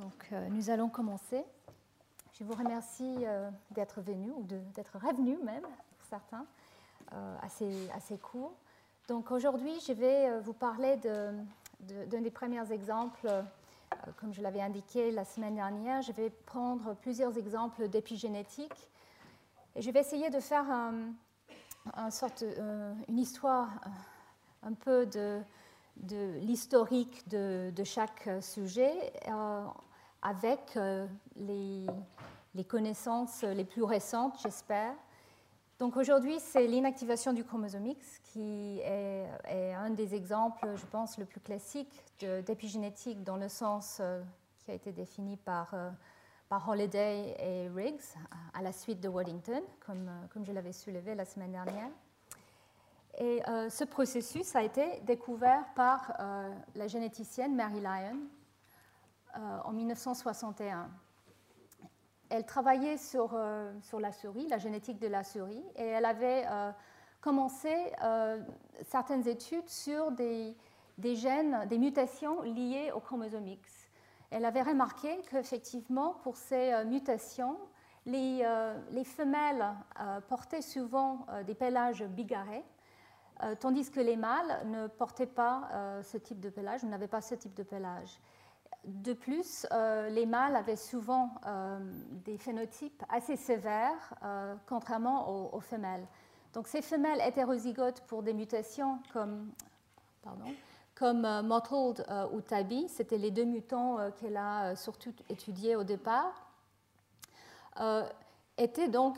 Donc, nous allons commencer. Je vous remercie d'être venu ou d'être revenu même, pour certains, assez court. Donc aujourd'hui, je vais vous parler d'un des premiers exemples, comme je l'avais indiqué la semaine dernière. Je vais prendre plusieurs exemples d'épigénétique et je vais essayer de faire une histoire un peu de l'historique de chaque sujet avec les connaissances les plus récentes, j'espère. Donc aujourd'hui, c'est l'inactivation du chromosome X qui est un des exemples, je pense, le plus classique d'épigénétique dans le sens qui a été défini par Holliday et Riggs à la suite de Waddington, comme je l'avais soulevé la semaine dernière. Et ce processus a été découvert par la généticienne Mary Lyon en 1961. Elle travaillait sur la souris, la génétique de la souris, et elle avait commencé certaines études sur des gènes, des mutations liées au chromosome X. Elle avait remarqué qu'effectivement, pour ces mutations, les femelles portaient souvent des pélages bigarrés, tandis que les mâles ne portaient pas ce type de pelage, n'avaient pas ce type de pelage. De plus, les mâles avaient souvent des phénotypes assez sévères, contrairement aux femelles. Donc ces femelles hétérozygotes pour des mutations comme mottled ou tabby, c'était les deux mutants qu'elle a surtout étudiés au départ, était donc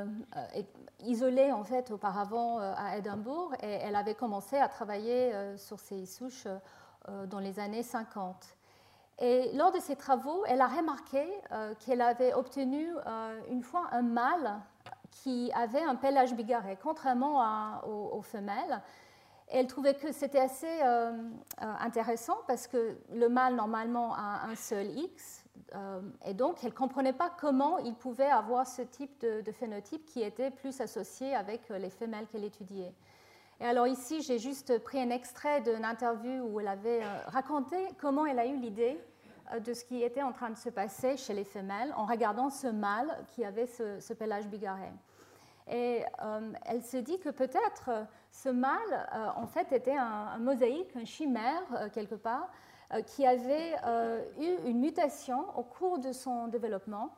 isolée en fait auparavant à Édimbourg, et elle avait commencé à travailler sur ces souches dans les années 50. Et lors de ses travaux, elle a remarqué qu'elle avait obtenu une fois un mâle qui avait un pelage bigarré, contrairement aux femelles. Elle trouvait que c'était assez intéressant parce que le mâle, normalement, a un seul X, et donc elle ne comprenait pas comment il pouvait avoir ce type de phénotype qui était plus associé avec les femelles qu'elle étudiait. Et alors ici, j'ai juste pris un extrait d'une interview où elle avait raconté comment elle a eu l'idée de ce qui était en train de se passer chez les femelles en regardant ce mâle qui avait ce pelage bigarré. Et elle se dit que peut-être ce mâle, en fait, était un mosaïque, un chimère, quelque part, qui avait eu une mutation au cours de son développement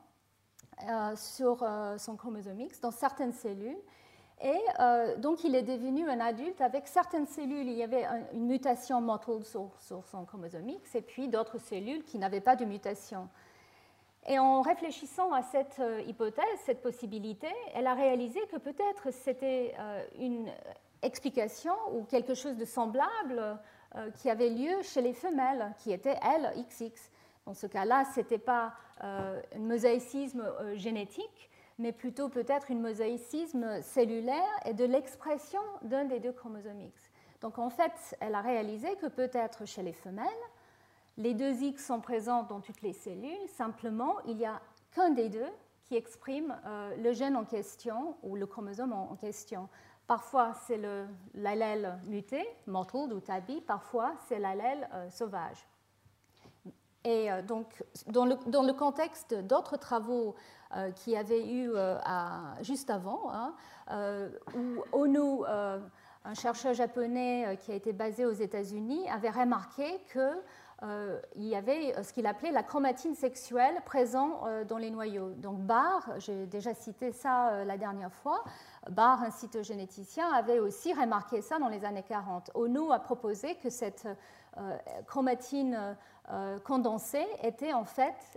sur son chromosome X dans certaines cellules. Et donc, il est devenu un adulte avec certaines cellules. Il y avait une mutation mottled sur son chromosome X et puis d'autres cellules qui n'avaient pas de mutation. Et en réfléchissant à cette hypothèse, cette possibilité, elle a réalisé que peut-être c'était une explication ou quelque chose de semblable qui avait lieu chez les femelles, qui étaient, elles, XX. Dans ce cas-là, ce n'était pas un mosaïcisme génétique, mais plutôt peut-être un mosaïcisme cellulaire et de l'expression d'un des deux chromosomes X. Donc en fait, elle a réalisé que peut-être chez les femelles, les deux X sont présents dans toutes les cellules, simplement il n'y a qu'un des deux qui exprime le gène en question ou le chromosome en question. Parfois c'est l'allèle muté, mottled ou tabby, parfois c'est l'allèle sauvage. Et donc, dans le contexte d'autres travaux qui avaient eu juste avant, où Ono, un chercheur japonais qui a été basé aux États-Unis, avait remarqué qu'il y avait ce qu'il appelait la chromatine sexuelle présente dans les noyaux. Donc Barr, j'ai déjà cité ça la dernière fois, Barr, un cytogénéticien, avait aussi remarqué ça dans les années 40. Ono a proposé que cette chromatine condensée était en fait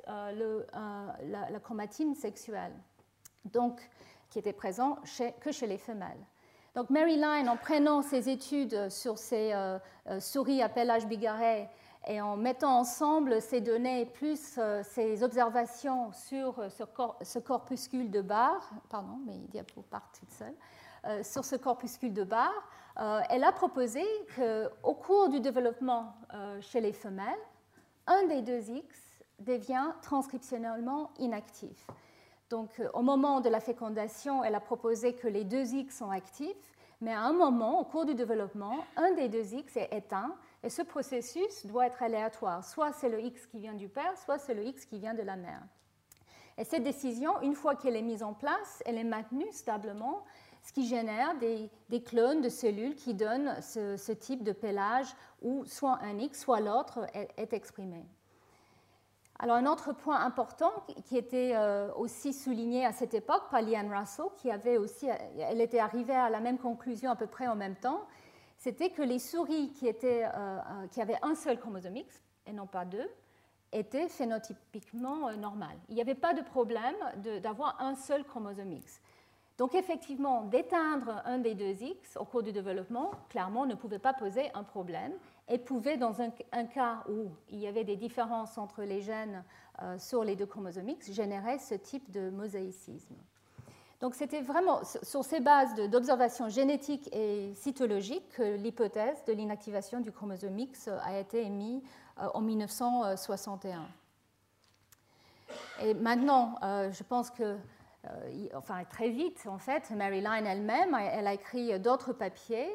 la chromatine sexuelle, donc qui était présente que chez les femelles. Donc Mary Lyon, en prenant ses études sur ces souris à pelage bigarré et en mettant ensemble ces données plus ces observations sur ce corpuscule de Barr, pardon, mes diapos partent toutes seules, sur ce corpuscule de Barr, elle a proposé qu'au cours du développement chez les femelles, un des deux X devient transcriptionnellement inactif. Donc, au moment de la fécondation, elle a proposé que les deux X sont actifs, mais à un moment, au cours du développement, un des deux X est éteint, Et ce processus doit être aléatoire. Soit c'est le X qui vient du père, soit c'est le X qui vient de la mère. Et cette décision, une fois qu'elle est mise en place, elle est maintenue stablement, ce qui génère des clones de cellules qui donnent ce type de pélage où soit un X, soit l'autre est exprimé. Alors un autre point important qui était aussi souligné à cette époque par Liane Russell, elle était arrivée à la même conclusion à peu près en même temps, c'était que les souris qui avaient un seul chromosome X, et non pas deux, étaient phénotypiquement normales. Il n'y avait pas de problème d'avoir un seul chromosome X. Donc effectivement, d'éteindre un des deux X au cours du développement, clairement, ne pouvait pas poser un problème et pouvait, dans un cas où il y avait des différences entre les gènes sur les deux chromosomes X, générer ce type de mosaïcisme. Donc c'était vraiment sur ces bases d'observation génétique et cytologique que l'hypothèse de l'inactivation du chromosome X a été émise en 1961. Et maintenant, je pense que, très vite, en fait, Mary Lyon elle-même, elle a écrit d'autres papiers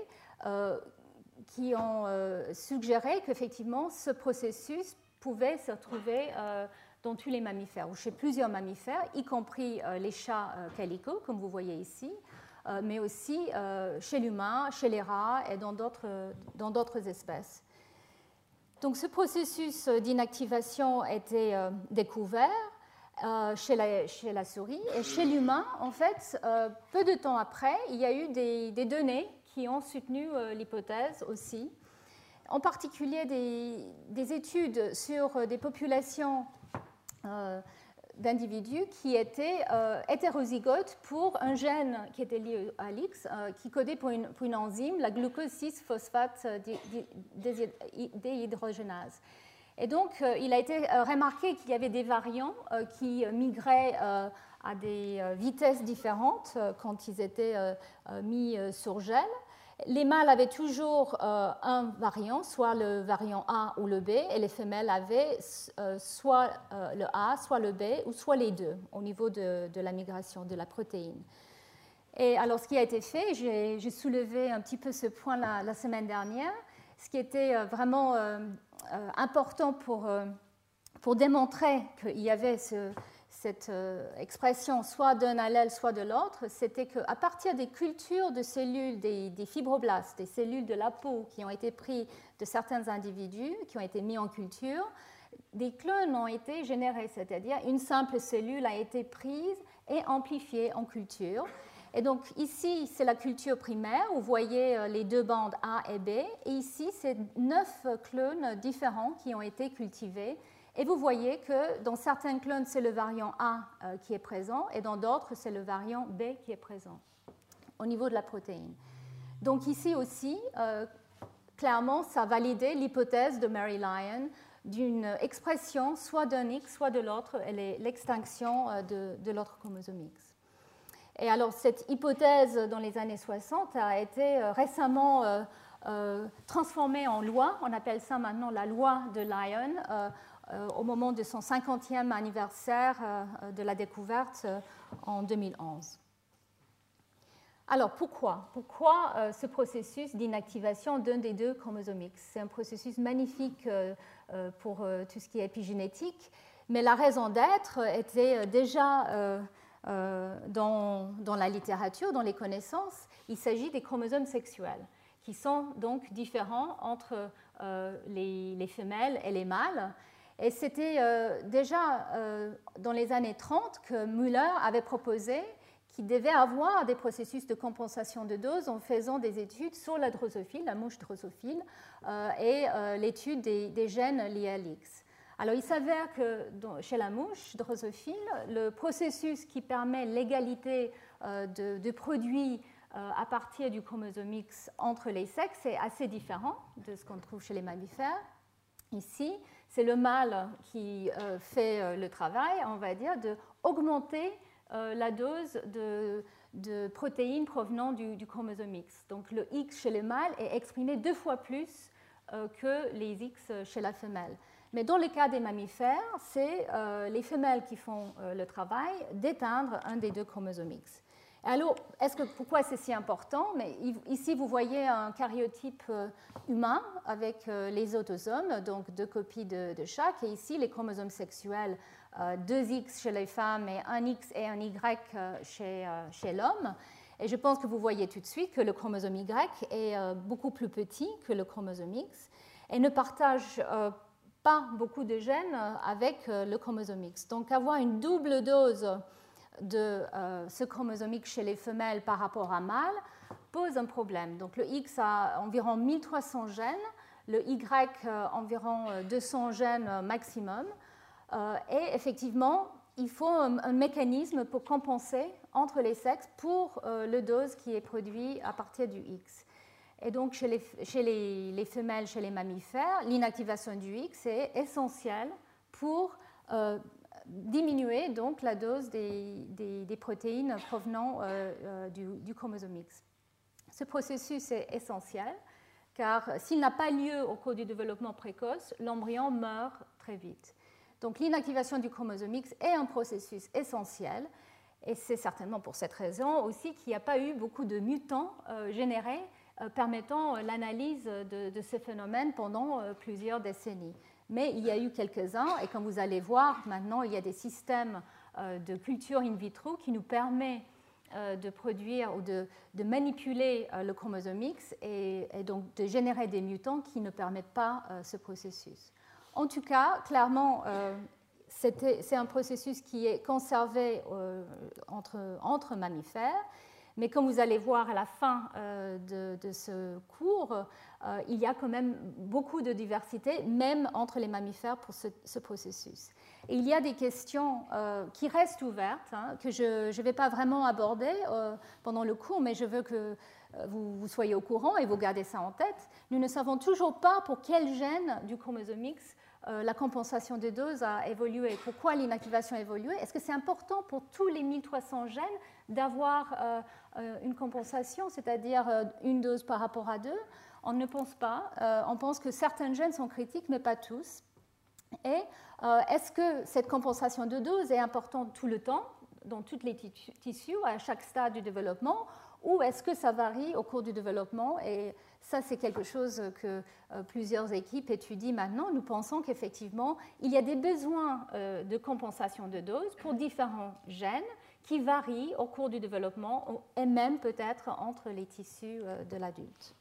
qui ont suggéré qu'effectivement, ce processus pouvait se retrouver dans tous les mammifères, ou chez plusieurs mammifères, y compris les chats calico, comme vous voyez ici, mais aussi chez l'humain, chez les rats et dans d'autres espèces. Donc ce processus d'inactivation a été découvert chez la souris, et chez l'humain, en fait, peu de temps après, il y a eu des données qui ont soutenu l'hypothèse aussi, en particulier des études sur des populations d'individus qui étaient hétérozygotes pour un gène qui était lié à l'X, qui codait pour une enzyme, la glucose 6-phosphate déhydrogénase. Et donc, il a été remarqué qu'il y avait des variants qui migraient à des vitesses différentes quand ils étaient mis sur gel. Les mâles avaient toujours un variant, soit le variant A ou le B, et les femelles avaient soit le A, soit le B, ou soit les deux, au niveau de la migration de la protéine. Et alors, ce qui a été fait, j'ai soulevé un petit peu ce point la semaine dernière, ce qui était vraiment important pour démontrer qu'il y avait cette expression soit d'un allèle, soit de l'autre, c'était qu'à partir des cultures de cellules, des fibroblastes, des cellules de la peau qui ont été prises de certains individus, qui ont été mis en culture, des clones ont été générés, c'est-à-dire une simple cellule a été prise et amplifiée en culture. Et donc ici, c'est la culture primaire, vous voyez les deux bandes A et B, et ici, c'est 9 clones différents qui ont été cultivés. Et vous voyez que dans certains clones, c'est le variant A qui est présent, et dans d'autres, c'est le variant B qui est présent au niveau de la protéine. Donc ici aussi, clairement, ça validait l'hypothèse de Mary Lyon d'une expression soit d'un X, soit de l'autre, et l'extinction de l'autre chromosome X. Et alors, cette hypothèse, dans les années 60, a été récemment transformée en loi. On appelle ça maintenant la loi de Lyon, au moment de son 50e anniversaire de la découverte en 2011. Alors, pourquoi ce processus d'inactivation d'un des deux chromosomes X? C'est un processus magnifique pour tout ce qui est épigénétique, mais la raison d'être était déjà dans la littérature, dans les connaissances. Il s'agit des chromosomes sexuels, qui sont donc différents entre les femelles et les mâles. Et c'était déjà dans les années 30 que Müller avait proposé qu'il devait avoir des processus de compensation de dose en faisant des études sur la drosophile, la mouche drosophile, et l'étude des gènes liés à l'X. Alors, il s'avère que chez la mouche drosophile, le processus qui permet l'égalité de produits à partir du chromosome X entre les sexes est assez différent de ce qu'on trouve chez les mammifères. Ici, c'est le mâle qui fait le travail, on va dire, d'augmenter la dose de protéines provenant du chromosome X. Donc, le X chez le mâle est exprimé 2 fois plus que les X chez la femelle. Mais dans le cas des mammifères, c'est les femelles qui font le travail d'éteindre un des deux chromosomes X. Alors, pourquoi c'est si important? Mais ici, vous voyez un karyotype humain avec les autosomes, donc 2 copies de chaque. Et ici, les chromosomes sexuels, 2 X chez les femmes et un X et un Y chez l'homme. Et je pense que vous voyez tout de suite que le chromosome Y est beaucoup plus petit que le chromosome X et ne partage pas beaucoup de gènes avec le chromosome X. Donc, avoir une double dose de ce chromosome X chez les femelles par rapport à mâles pose un problème. Donc le X a environ 1300 gènes, le Y environ 200 gènes maximum, et effectivement, il faut un mécanisme pour compenser entre les sexes pour le dose qui est produit à partir du X. Et donc chez les femelles, chez les mammifères, l'inactivation du X est essentielle pour diminuer donc la dose des protéines provenant du chromosome X. Ce processus est essentiel car s'il n'a pas lieu au cours du développement précoce, l'embryon meurt très vite. Donc l'inactivation du chromosome X est un processus essentiel et c'est certainement pour cette raison aussi qu'il n'y a pas eu beaucoup de mutants générés permettant l'analyse de ce phénomène pendant plusieurs décennies. Mais il y a eu quelques-uns, et comme vous allez voir, maintenant, il y a des systèmes de culture in vitro qui nous permettent de produire ou de manipuler le chromosome X et donc de générer des mutants qui ne permettent pas ce processus. En tout cas, clairement, c'est un processus qui est conservé entre mammifères. Mais comme vous allez voir à la fin de ce cours, il y a quand même beaucoup de diversité, même entre les mammifères pour ce processus. Et il y a des questions qui restent ouvertes, que je ne vais pas vraiment aborder pendant le cours, mais je veux que vous soyez au courant et vous gardez ça en tête. Nous ne savons toujours pas pour quel gène du chromosome X la compensation de dose a évolué. Pourquoi l'inactivation a évolué? Est-ce que c'est important pour tous les 1300 gènes d'avoir une compensation, c'est-à-dire une dose par rapport à 2? On ne pense pas. On pense que certains gènes sont critiques, mais pas tous. Et est-ce que cette compensation de dose est importante tout le temps, dans tous les tissus, à chaque stade du développement, ou est-ce que ça varie au cours du développement? Et ça, c'est quelque chose que plusieurs équipes étudient maintenant. Nous pensons qu'effectivement, il y a des besoins de compensation de dose pour différents gènes qui varient au cours du développement et même peut-être entre les tissus de l'adulte.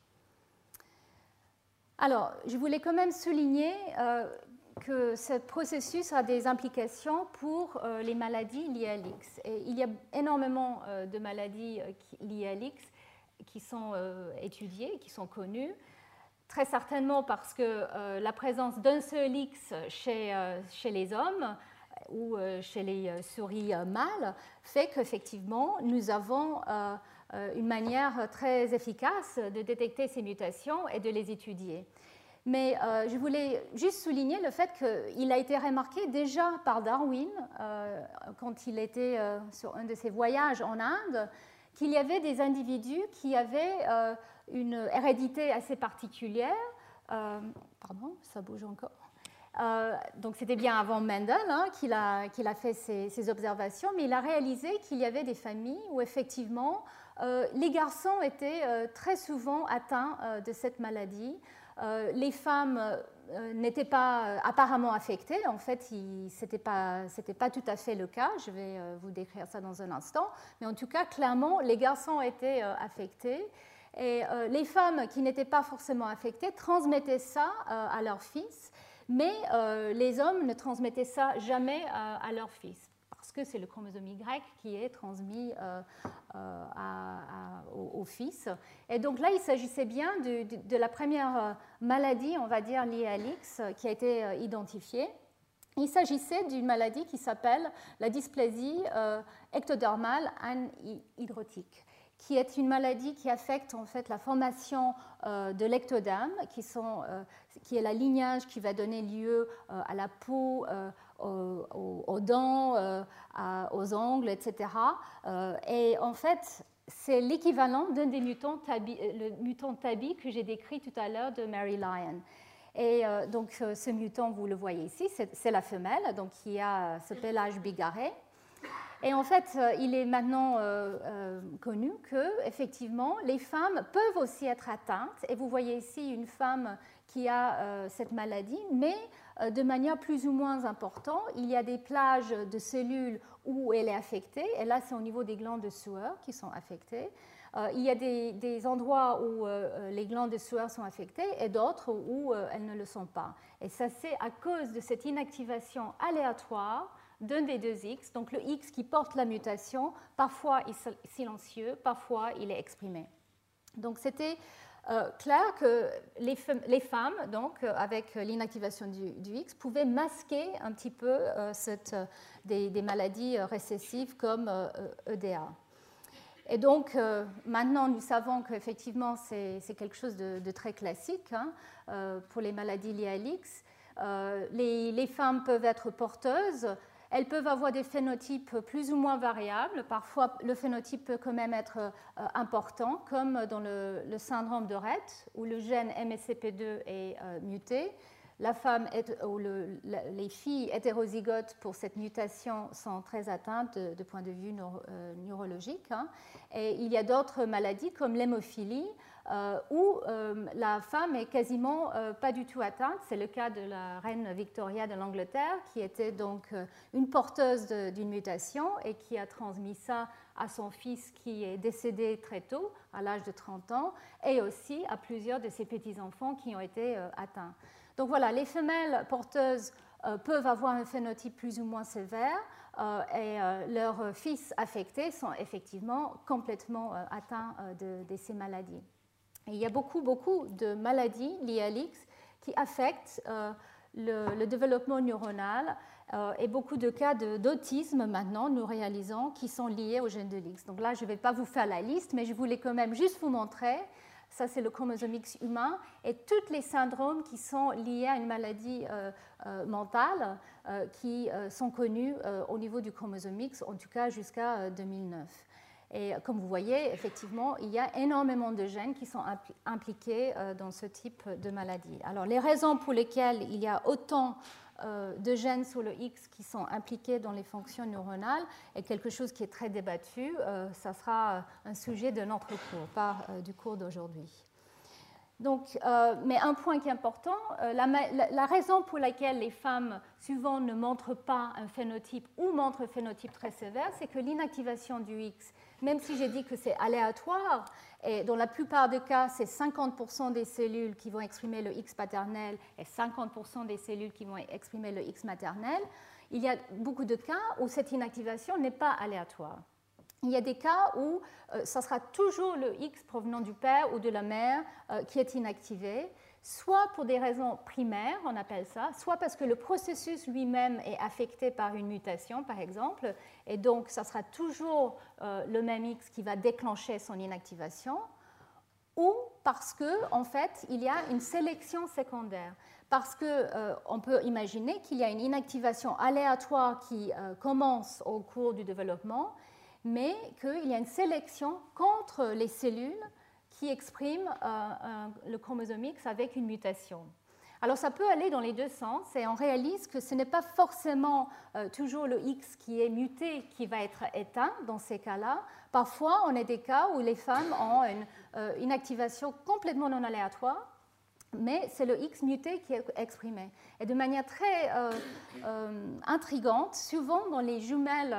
Alors, je voulais quand même souligner que ce processus a des implications pour les maladies liées à l'X. Et il y a énormément de maladies liées à l'X qui sont étudiées, qui sont connues, très certainement parce que la présence d'un seul X chez les hommes ou chez les souris mâles fait qu'effectivement, nous avons une manière très efficace de détecter ces mutations et de les étudier. Mais je voulais juste souligner le fait qu'il a été remarqué déjà par Darwin, quand il était sur un de ses voyages en Inde, qu'il y avait des individus qui avaient une hérédité assez particulière. Pardon, ça bouge encore. Donc c'était bien avant Mendel qu'il a fait ces observations, mais il a réalisé qu'il y avait des familles où effectivement les garçons étaient très souvent atteints de cette maladie. Les femmes n'étaient pas apparemment affectées. En fait, ce n'était pas tout à fait le cas. Je vais vous décrire ça dans un instant. Mais en tout cas, clairement, les garçons étaient affectés. Et les femmes qui n'étaient pas forcément affectées transmettaient ça à leurs fils. Mais les hommes ne transmettaient ça jamais à leurs fils, parce que c'est le chromosome Y qui est transmis au fils. Et donc là, il s'agissait bien de la première maladie, on va dire, liée à l'X, qui a été identifiée. Il s'agissait d'une maladie qui s'appelle la dysplasie ectodermale anhydrotique, qui est une maladie qui affecte en fait la formation de l'ectoderme, qui est la lignage qui va donner lieu à la peau, aux dents, aux ongles, etc. Et en fait, c'est l'équivalent d'un des mutants le mutant TABI que j'ai décrit tout à l'heure de Mary Lyon. Et donc ce mutant, vous le voyez ici, c'est la femelle, donc qui a ce pelage bigarré. Et en fait, il est maintenant connu que, effectivement, les femmes peuvent aussi être atteintes. Et vous voyez ici une femme qui a cette maladie, mais de manière plus ou moins importante. Il y a des plages de cellules où elle est affectée, et là, c'est au niveau des glandes de sueur qui sont affectées. Il y a des endroits où les glandes de sueur sont affectées et d'autres où elles ne le sont pas. Et ça, c'est à cause de cette inactivation aléatoire d'un des deux X, donc le X qui porte la mutation, parfois il est silencieux, parfois il est exprimé. Donc c'était clair que les femmes, donc, avec l'inactivation du X, pouvaient masquer un petit peu des maladies récessives comme EDA. Et donc maintenant nous savons qu'effectivement c'est quelque chose de très classique pour les maladies liées à l'X. Les femmes peuvent être porteuses. Elles peuvent avoir des phénotypes plus ou moins variables. Parfois, le phénotype peut quand même être important, comme dans le syndrome de Rett, où le gène MSCP2 est muté. La femme ou les filles hétérozygotes pour cette mutation sont très atteintes de point de vue neurologique. Et il y a d'autres maladies comme l'hémophilie, où la femme est quasiment pas du tout atteinte. C'est le cas de la reine Victoria de l'Angleterre, qui était donc une porteuse d'une mutation et qui a transmis ça à son fils qui est décédé très tôt, à l'âge de 30 ans, et aussi à plusieurs de ses petits-enfants qui ont été atteints. Donc voilà, les femelles porteuses peuvent avoir un phénotype plus ou moins sévère et leurs fils affectés sont effectivement complètement atteints de ces maladies. Et il y a beaucoup de maladies liées à l'X qui affectent le développement neuronal et beaucoup de cas d'autisme maintenant, nous réalisons, qui sont liés au gène de l'X. Donc là, je ne vais pas vous faire la liste, mais je voulais quand même juste vous montrer. Ça, c'est le chromosome X humain et tous les syndromes qui sont liés à une maladie mentale qui sont connus au niveau du chromosome X, en tout cas jusqu'à 2009. Et comme vous voyez, effectivement, il y a énormément de gènes qui sont impliqués dans ce type de maladie. Alors, les raisons pour lesquelles il y a autant de gènes sur le X qui sont impliqués dans les fonctions neuronales est quelque chose qui est très débattu. Ça sera un sujet de notre cours, pas du cours d'aujourd'hui. Donc, mais un point qui est important, la raison pour laquelle les femmes souvent ne montrent pas un phénotype ou montrent un phénotype très sévère, c'est que l'inactivation du X, même si j'ai dit que c'est aléatoire, et dans la plupart des cas, c'est 50% des cellules qui vont exprimer le X paternel et 50% des cellules qui vont exprimer le X maternel, il y a beaucoup de cas où cette inactivation n'est pas aléatoire. Il y a des cas où ça sera toujours le X provenant du père ou de la mère qui est inactivé, soit pour des raisons primaires, on appelle ça, soit parce que le processus lui-même est affecté par une mutation, par exemple, et donc ça sera toujours le même X qui va déclencher son inactivation, ou parce qu'en fait, il y a une sélection secondaire. Parce qu'on peut imaginer qu'il y a une inactivation aléatoire qui commence au cours du développement, mais qu'il y a une sélection contre les cellules qui expriment le chromosome X avec une mutation. Alors ça peut aller dans les deux sens et on réalise que ce n'est pas forcément toujours le X qui est muté qui va être éteint dans ces cas-là. Parfois, on a des cas où les femmes ont une activation complètement non aléatoire, mais c'est le X muté qui est exprimé. Et de manière très intrigante, souvent dans les jumelles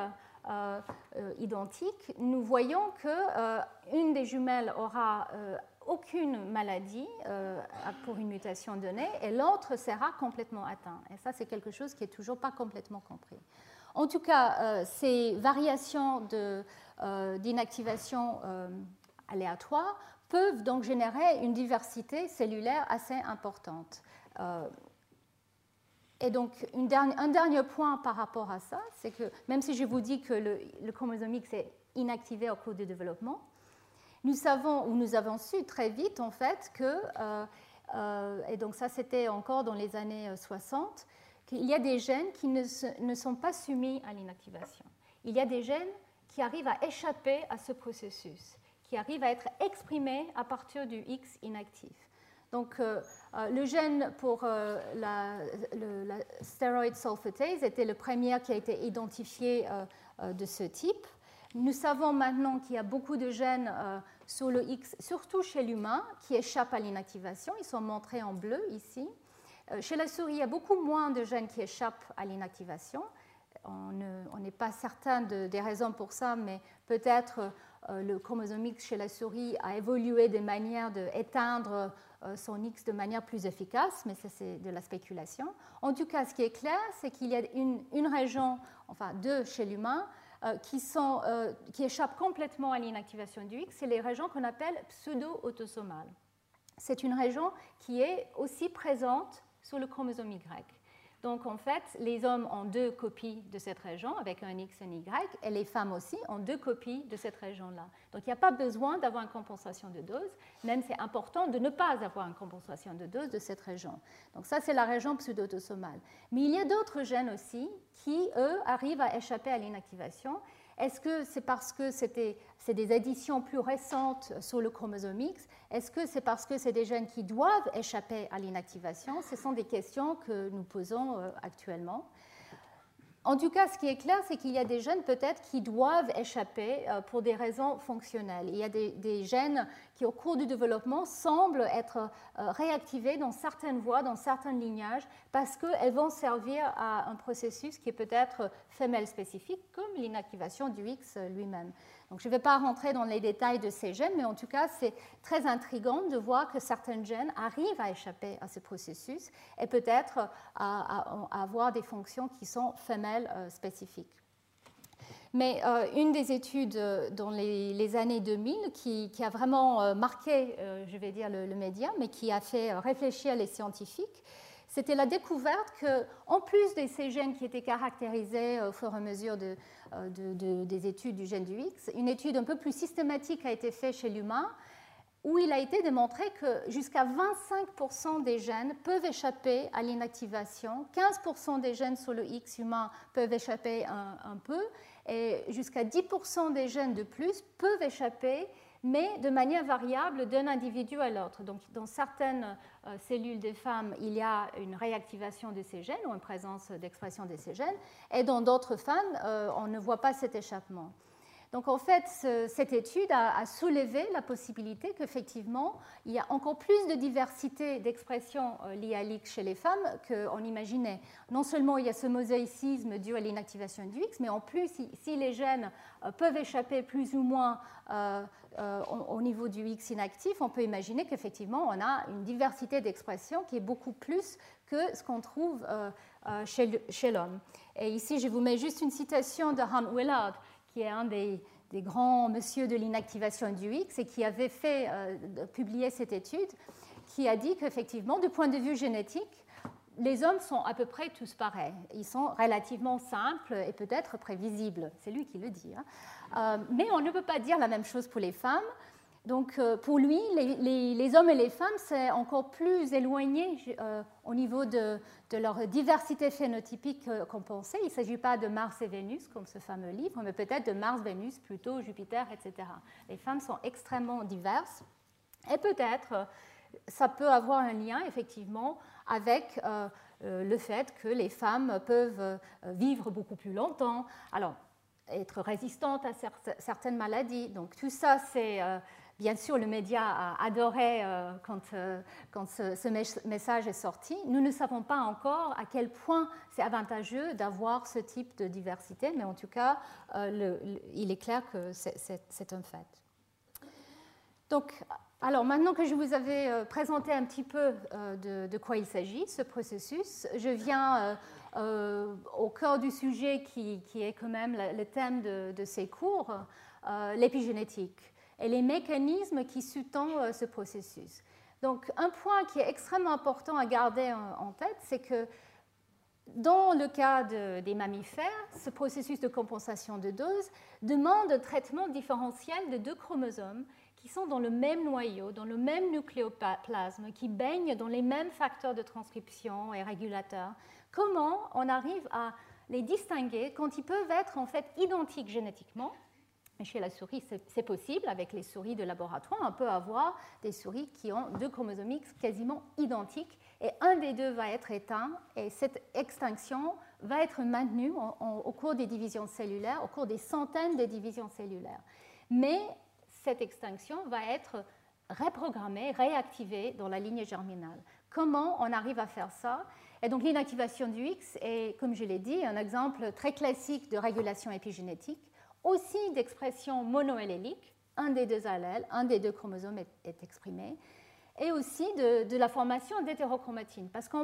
identiques, nous voyons qu'une des jumelles aura aucune maladie pour une mutation donnée et l'autre sera complètement atteint. Et ça, c'est quelque chose qui n'est toujours pas complètement compris. En tout cas, ces variations d'inactivation aléatoire peuvent donc générer une diversité cellulaire assez importante. Et donc, un dernier point par rapport à ça, c'est que même si je vous dis que le chromosome X est inactivé au cours du développement, nous savons, ou nous avons su très vite en fait et donc ça c'était encore dans les années 60, qu'il y a des gènes qui ne sont pas soumis à l'inactivation. Il y a des gènes qui arrivent à échapper à ce processus, qui arrivent à être exprimés à partir du X inactif. Donc, le gène pour la stéroïde sulfatase était le premier qui a été identifié de ce type. Nous savons maintenant qu'il y a beaucoup de gènes sur le X, surtout chez l'humain, qui échappent à l'inactivation. Ils sont montrés en bleu ici. Chez la souris, il y a beaucoup moins de gènes qui échappent à l'inactivation. On n'est pas certain des raisons pour ça, mais peut-être le chromosome X chez la souris a évolué de manière d'éteindre son X de manière plus efficace, mais ça c'est de la spéculation. En tout cas, ce qui est clair, c'est qu'il y a une région, enfin deux chez l'humain, qui échappent complètement à l'inactivation du X, c'est les régions qu'on appelle pseudo-autosomales. C'est une région qui est aussi présente sur le chromosome Y. Donc, en fait, les hommes ont 2 copies de cette région avec un X et un Y, et les femmes aussi ont 2 copies de cette région-là. Donc, il n'y a pas besoin d'avoir une compensation de dose, même c'est important de ne pas avoir une compensation de dose de cette région. Donc, ça, c'est la région pseudo-autosomale. Mais il y a d'autres gènes aussi qui, eux, arrivent à échapper à l'inactivation. Est-ce que c'est parce que c'est des additions plus récentes sur le chromosome X? Est-ce que c'est parce que c'est des gènes qui doivent échapper à l'inactivation? Ce sont des questions que nous posons actuellement. En tout cas, ce qui est clair, c'est qu'il y a des gènes peut-être qui doivent échapper pour des raisons fonctionnelles. Il y a des gènes qui, au cours du développement, semblent être réactivés dans certaines voies, dans certains lignages, parce qu'elles vont servir à un processus qui est peut-être femelle spécifique, comme l'inactivation du X lui-même. Donc, je ne vais pas rentrer dans les détails de ces gènes, mais en tout cas, c'est très intriguant de voir que certains gènes arrivent à échapper à ce processus et peut-être à avoir des fonctions qui sont femelles spécifiques. Mais une des études dans les années 2000 qui a vraiment marqué, je vais dire, le média, mais qui a fait réfléchir les scientifiques, c'était la découverte qu'en plus de ces gènes qui étaient caractérisés au fur et à mesure des études du gène du X, une étude un peu plus systématique a été faite chez l'humain, où il a été démontré que jusqu'à 25% des gènes peuvent échapper à l'inactivation, 15% des gènes sur le X humain peuvent échapper un peu, et jusqu'à 10% des gènes de plus peuvent échapper, mais de manière variable d'un individu à l'autre. Donc, dans certaines cellules des femmes, il y a une réactivation de ces gènes ou une présence d'expression de ces gènes, et dans d'autres femmes, on ne voit pas cet échappement. Donc, en fait, cette étude a soulevé la possibilité qu'effectivement, il y a encore plus de diversité d'expression liée à l'X chez les femmes qu'on imaginait. Non seulement il y a ce mosaïcisme dû à l'inactivation du X, mais en plus, si les gènes peuvent échapper plus ou moins au niveau du X inactif, on peut imaginer qu'effectivement, on a une diversité d'expression qui est beaucoup plus que ce qu'on trouve chez l'homme. Et ici, je vous mets juste une citation de Hunt Willard, qui est un des grands messieurs de l'inactivation du X et qui avait publié cette étude, qui a dit qu'effectivement, du point de vue génétique, les hommes sont à peu près tous pareils. Ils sont relativement simples et peut-être prévisibles. C'est lui qui le dit. Mais on ne peut pas dire la même chose pour les femmes. Donc, pour lui, les hommes et les femmes, c'est encore plus éloigné au niveau de leur diversité phénotypique qu'on pensait. Il ne s'agit pas de Mars et Vénus, comme ce fameux livre, mais peut-être de Mars, Vénus, Pluto, Jupiter, etc. Les femmes sont extrêmement diverses. Et peut-être, ça peut avoir un lien, effectivement, avec le fait que les femmes peuvent vivre beaucoup plus longtemps, alors être résistantes à certaines maladies. Donc, tout ça, c'est... Bien sûr, le média a adoré quand ce message est sorti. Nous ne savons pas encore à quel point c'est avantageux d'avoir ce type de diversité, mais en tout cas, il est clair que c'est un fait. Donc, alors maintenant que je vous avais présenté un petit peu de quoi il s'agit, ce processus, je viens au cœur du sujet qui est quand même le thème de ces cours, l'épigénétique et les mécanismes qui sous-tendent ce processus. Donc, un point qui est extrêmement important à garder en tête, c'est que dans le cas des mammifères, ce processus de compensation de dose demande un traitement différentiel de 2 chromosomes qui sont dans le même noyau, dans le même nucléoplasme, qui baignent dans les mêmes facteurs de transcription et régulateurs. Comment on arrive à les distinguer quand ils peuvent être en fait identiques génétiquement, Chez la souris, c'est possible. Avec les souris de laboratoire, on peut avoir des souris qui ont 2 chromosomes X quasiment identiques et un des deux va être éteint et cette extinction va être maintenue au cours des divisions cellulaires, au cours des centaines de divisions cellulaires. Mais cette extinction va être reprogrammée, réactivée dans la lignée germinale. Comment on arrive à faire ça? Et donc l'inactivation du X est, comme je l'ai dit, un exemple très classique de régulation épigénétique, aussi d'expression monoallélique, un des deux allèles, un des deux chromosomes est exprimé, et aussi de la formation d'hétérochromatine, parce qu'on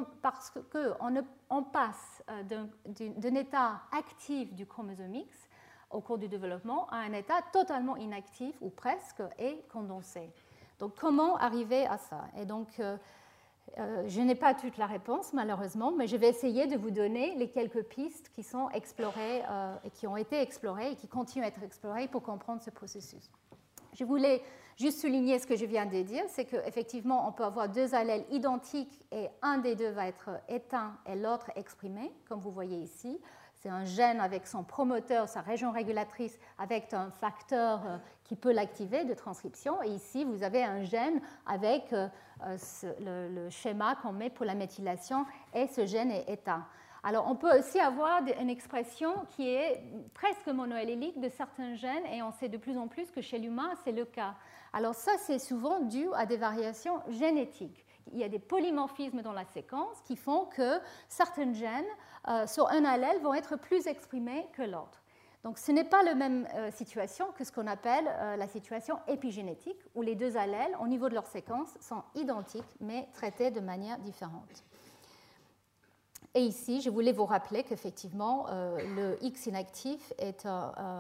passe d'un état actif du chromosome X au cours du développement à un état totalement inactif, ou presque, et condensé. Donc comment arriver à ça? Et donc, je n'ai pas toute la réponse, malheureusement, mais je vais essayer de vous donner les quelques pistes qui sont explorées et qui ont été explorées et qui continuent à être explorées pour comprendre ce processus. Je voulais juste souligner ce que je viens de dire, c'est qu'effectivement, on peut avoir 2 allèles identiques et un des deux va être éteint et l'autre exprimé, comme vous voyez ici. C'est un gène avec son promoteur, sa région régulatrice, avec un facteur qui peut l'activer de transcription. Et ici, vous avez un gène avec le schéma qu'on met pour la méthylation et ce gène est éteint. Alors, on peut aussi avoir une expression qui est presque monoallélique de certains gènes et on sait de plus en plus que chez l'humain, c'est le cas. Alors ça, c'est souvent dû à des variations génétiques. Il y a des polymorphismes dans la séquence qui font que certains gènes sur un allèle vont être plus exprimés que l'autre. Donc ce n'est pas la même situation que ce qu'on appelle la situation épigénétique, où les 2 allèles, au niveau de leur séquence, sont identiques, mais traités de manière différente. Et ici, je voulais vous rappeler qu'effectivement, le X inactif est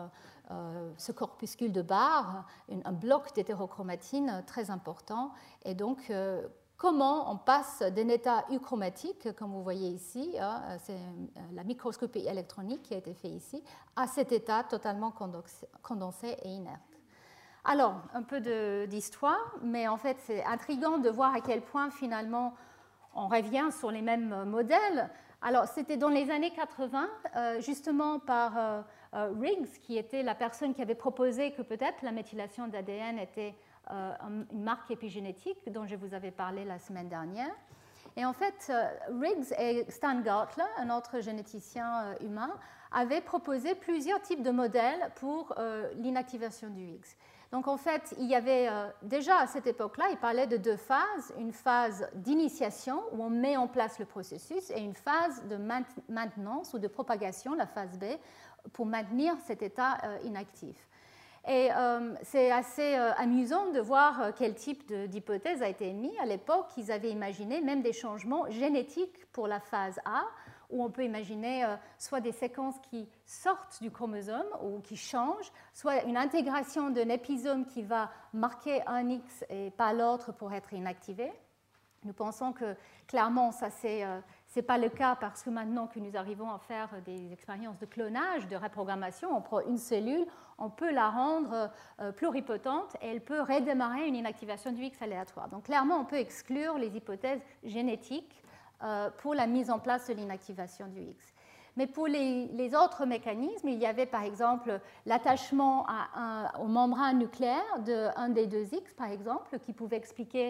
ce corpuscule de Barr, un bloc d'hétérochromatine très important. Et donc, comment on passe d'un état euchromatique, comme vous voyez ici, c'est la microscopie électronique qui a été faite ici, à cet état totalement condensé et inerte. Alors, un peu d'histoire, mais en fait, c'est intriguant de voir à quel point, finalement, on revient sur les mêmes modèles. Alors, c'était dans les années 80, justement par Riggs, qui était la personne qui avait proposé que peut-être la méthylation d'ADN était une marque épigénétique dont je vous avais parlé la semaine dernière. Et en fait, Riggs et Stan Gartler, un autre généticien humain, avaient proposé plusieurs types de modèles pour l'inactivation du X. Donc en fait, il y avait déjà à cette époque-là, il parlait de 2 phases, une phase d'initiation où on met en place le processus et une phase de maintenance ou de propagation, la phase B, pour maintenir cet état inactif. Et c'est assez amusant de voir quel type d'hypothèse a été émis. À l'époque, ils avaient imaginé même des changements génétiques pour la phase A, où on peut imaginer soit des séquences qui sortent du chromosome ou qui changent, soit une intégration d'un épisome qui va marquer un X et pas l'autre pour être inactivé. Nous pensons que clairement, ça c'est pas le cas parce que maintenant que nous arrivons à faire des expériences de clonage, de reprogrammation, on prend une cellule, on peut la rendre pluripotente et elle peut redémarrer une inactivation du X aléatoire. Donc clairement, on peut exclure les hypothèses génétiques pour la mise en place de l'inactivation du X. Mais pour les autres mécanismes, il y avait par exemple l'attachement aux membranes nucléaires d'un des 2 X, par exemple, qui pouvait expliquer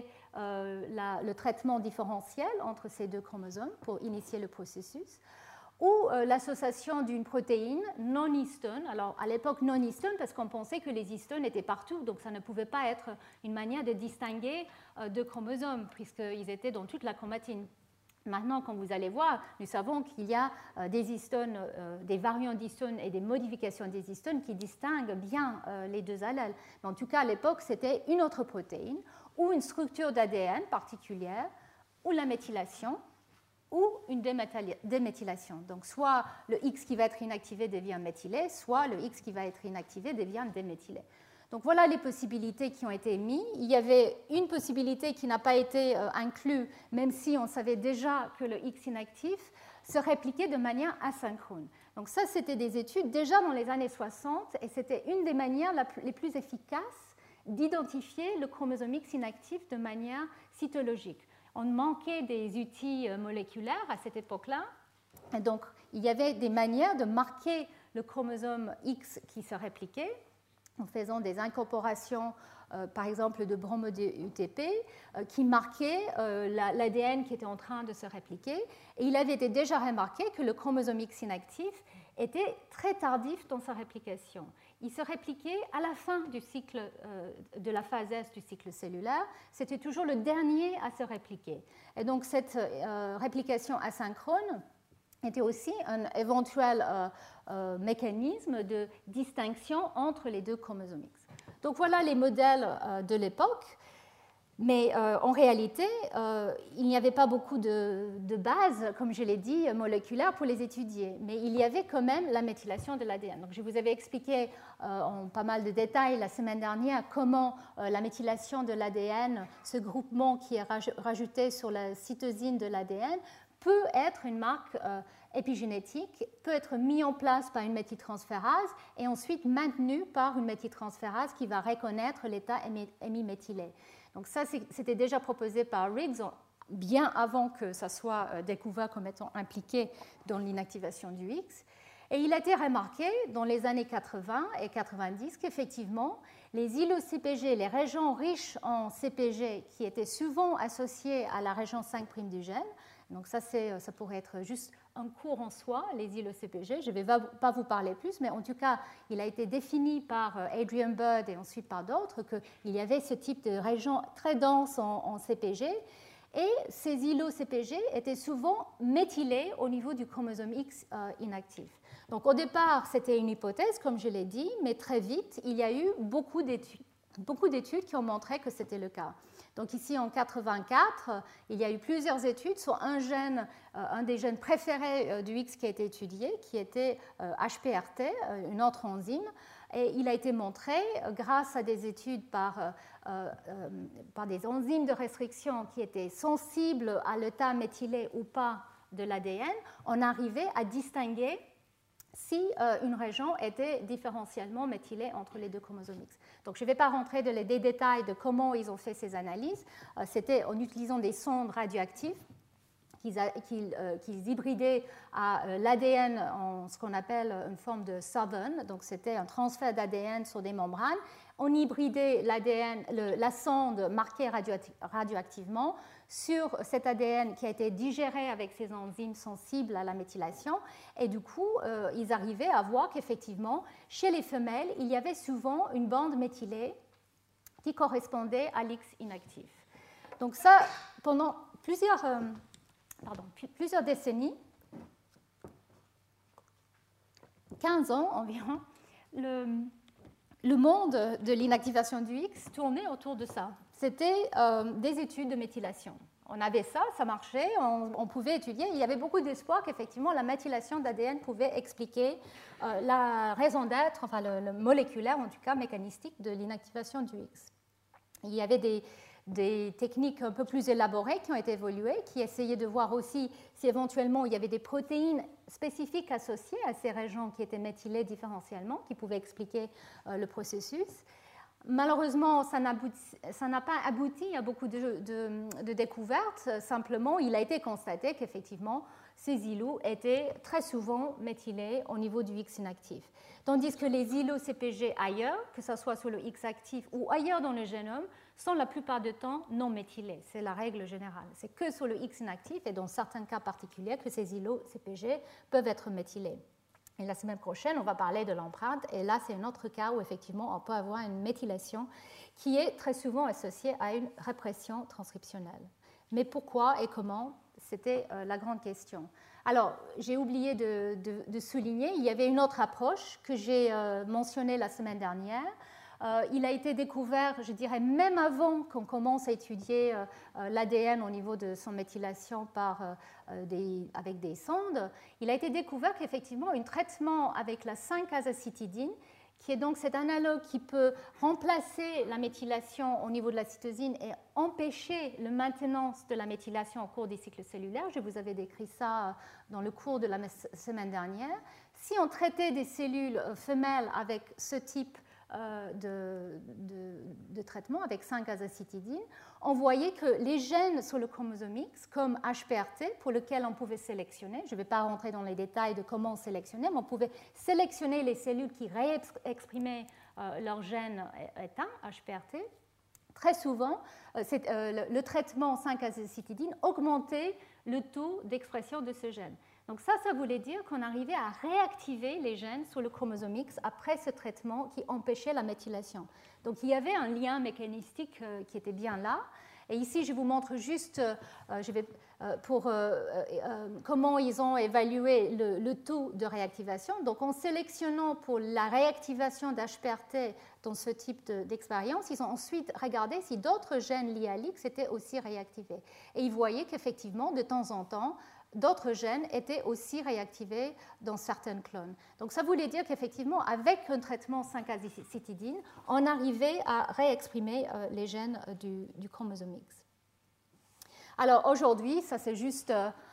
le traitement différentiel entre ces 2 chromosomes pour initier le processus, ou l'association d'une protéine non histone. Alors à l'époque non histone parce qu'on pensait que les histones étaient partout, donc ça ne pouvait pas être une manière de distinguer 2 chromosomes puisqu'ils étaient dans toute la chromatine. Maintenant, comme vous allez voir, nous savons qu'il y a des histones, des variants d'histones et des modifications des histones qui distinguent bien les 2 allèles. Mais en tout cas, à l'époque, c'était une autre protéine ou une structure d'ADN particulière, ou la méthylation, ou une déméthylation. Donc, soit le X qui va être inactivé devient méthylé, soit le X qui va être inactivé devient déméthylé. Donc voilà les possibilités qui ont été émises. Il y avait une possibilité qui n'a pas été inclue, même si on savait déjà que le X inactif se répliquait de manière asynchrone. Donc ça, c'était des études déjà dans les années 60 et c'était une des manières les plus efficaces d'identifier le chromosome X inactif de manière cytologique. On manquait des outils moléculaires à cette époque-là. Et donc, il y avait des manières de marquer le chromosome X qui se répliquait en faisant des incorporations, par exemple de bromo-UTP, qui marquaient l'ADN qui était en train de se répliquer. Et il avait déjà remarqué que le chromosome X inactif était très tardif dans sa réplication. Il se répliquait à la fin du cycle de la phase S du cycle cellulaire. C'était toujours le dernier à se répliquer. Et donc cette réplication asynchrone était aussi un éventuel mécanisme de distinction entre les deux chromosomes X. Donc voilà les modèles de l'époque, mais en réalité, il n'y avait pas beaucoup de bases, comme je l'ai dit, moléculaires pour les étudier, mais il y avait quand même la méthylation de l'ADN. Donc je vous avais expliqué en pas mal de détails la semaine dernière comment la méthylation de l'ADN, ce groupement qui est rajouté sur la cytosine de l'ADN, peut être une marque épigénétique, peut être mis en place par une méthyltransférase et ensuite maintenu par une méthyltransférase qui va reconnaître l'état hémiméthylé. Donc ça, c'était déjà proposé par Riggs bien avant que ça soit découvert comme étant impliqué dans l'inactivation du X. Et il a été remarqué dans les années 80 et 90 qu'effectivement, les îlots CPG, les régions riches en CPG qui étaient souvent associées à la région 5' du gène, donc ça pourrait être juste un cours en soi, les îlots CPG. Je ne vais pas vous parler plus, mais en tout cas, il a été défini par Adrian Bird et ensuite par d'autres qu'il y avait ce type de région très dense en CPG. Et ces îlots CPG étaient souvent méthylés au niveau du chromosome X inactif. Donc au départ, c'était une hypothèse, comme je l'ai dit, mais très vite, il y a eu beaucoup d'études qui ont montré que c'était le cas. Donc ici, en 1984, il y a eu plusieurs études sur un gène, un des gènes préférés du X qui a été étudié, qui était HPRT, une autre enzyme. Et il a été montré, grâce à des études par des enzymes de restriction qui étaient sensibles à l'état méthylé ou pas de l'ADN, on arrivait à distinguer si une région était différentiellement méthylée entre les deux chromosomes X. Donc je ne vais pas rentrer dans les détails de comment ils ont fait ces analyses. C'était en utilisant des sondes radioactives qu'ils hybridaient à l'ADN en ce qu'on appelle une forme de Southern. Donc c'était un transfert d'ADN sur des membranes. On hybridait l'ADN, la sonde marquée radioactivement sur cet ADN qui a été digéré avec ces enzymes sensibles à la méthylation. Et du coup, ils arrivaient à voir qu'effectivement, chez les femelles, il y avait souvent une bande méthylée qui correspondait à l'X inactif. Donc ça, pendant plusieurs décennies, 15 ans environ, le monde de l'inactivation du X tournait autour de ça. C'était des études de méthylation. On avait ça, ça marchait, on pouvait étudier. Il y avait beaucoup d'espoir qu'effectivement la méthylation d'ADN pouvait expliquer la raison d'être, enfin le moléculaire, en tout cas mécanistique, de l'inactivation du X. Il y avait des techniques un peu plus élaborées qui ont été évoluées, qui essayaient de voir aussi si éventuellement il y avait des protéines spécifiques associées à ces régions qui étaient méthylées différentiellement, qui pouvaient expliquer le processus. Malheureusement, ça n'a pas abouti à beaucoup de découvertes. Simplement, il a été constaté qu'effectivement, ces îlots étaient très souvent méthylés au niveau du X inactif. Tandis que les îlots CPG ailleurs, que ce soit sur le X actif ou ailleurs dans le génome, sont la plupart du temps non méthylés. C'est la règle générale. C'est que sur le X inactif et dans certains cas particuliers que ces îlots CPG peuvent être méthylés. Et la semaine prochaine, on va parler de l'empreinte. Et là, c'est un autre cas où effectivement, on peut avoir une méthylation qui est très souvent associée à une répression transcriptionnelle. Mais pourquoi et comment? C'était la grande question. Alors, j'ai oublié de souligner, il y avait une autre approche que j'ai mentionnée la semaine dernière. Il a été découvert, je dirais, même avant qu'on commence à étudier l'ADN au niveau de son méthylation avec des sondes. Il a été découvert qu'effectivement, un traitement avec la 5-azacitidine, qui est donc cet analogue qui peut remplacer la méthylation au niveau de la cytosine et empêcher la maintenance de la méthylation au cours des cycles cellulaires. Je vous avais décrit ça dans le cours de la semaine dernière. Si on traitait des cellules femelles avec ce type de traitement avec 5-azacitidine, on voyait que les gènes sur le chromosome X, comme HPRT, pour lequel on pouvait sélectionner, je ne vais pas rentrer dans les détails de comment sélectionner, mais on pouvait sélectionner les cellules qui réexprimaient leur gène éteint, HPRT. Très souvent, le traitement 5-azacitidine augmentait le taux d'expression de ce gène. Donc ça voulait dire qu'on arrivait à réactiver les gènes sur le chromosome X après ce traitement qui empêchait la méthylation. Donc il y avait un lien mécanistique qui était bien là. Et ici, je vous montre juste comment ils ont évalué le taux de réactivation. Donc en sélectionnant pour la réactivation d'HPRT dans ce type d'expérience, ils ont ensuite regardé si d'autres gènes liés à l'X étaient aussi réactivés. Et ils voyaient qu'effectivement, de temps en temps, d'autres gènes étaient aussi réactivés dans certains clones. Donc ça voulait dire qu'effectivement, avec un traitement 5-azacitidine, on arrivait à réexprimer les gènes du chromosome X. Alors aujourd'hui, ça c'est juste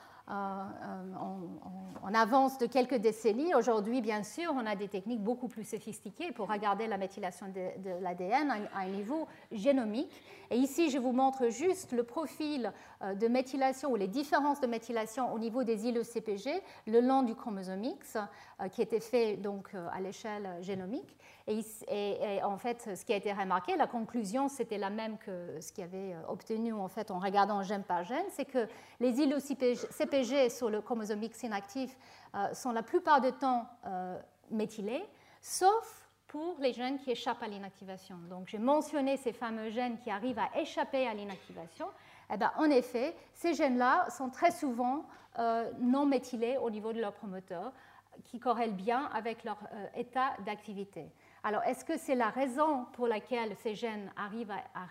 en avance de quelques décennies. Aujourd'hui, bien sûr, on a des techniques beaucoup plus sophistiquées pour regarder la méthylation de l'ADN à un niveau génomique. Et ici, je vous montre juste le profil de méthylation ou les différences de méthylation au niveau des îlots CPG le long du chromosome X, qui était fait donc à l'échelle génomique. Et en fait, ce qui a été remarqué, la conclusion, c'était la même que ce qu'il y avait obtenu en fait en regardant gène par gène, c'est que les îlots CPG sur le chromosome X inactif sont la plupart du temps méthylés, sauf pour les gènes qui échappent à l'inactivation. Donc, j'ai mentionné ces fameux gènes qui arrivent à échapper à l'inactivation. Eh bien, en effet, ces gènes-là sont très souvent non méthylés au niveau de leur promoteur, qui corrèlent bien avec leur état d'activité. Alors, est-ce que c'est la raison pour laquelle ces gènes arrivent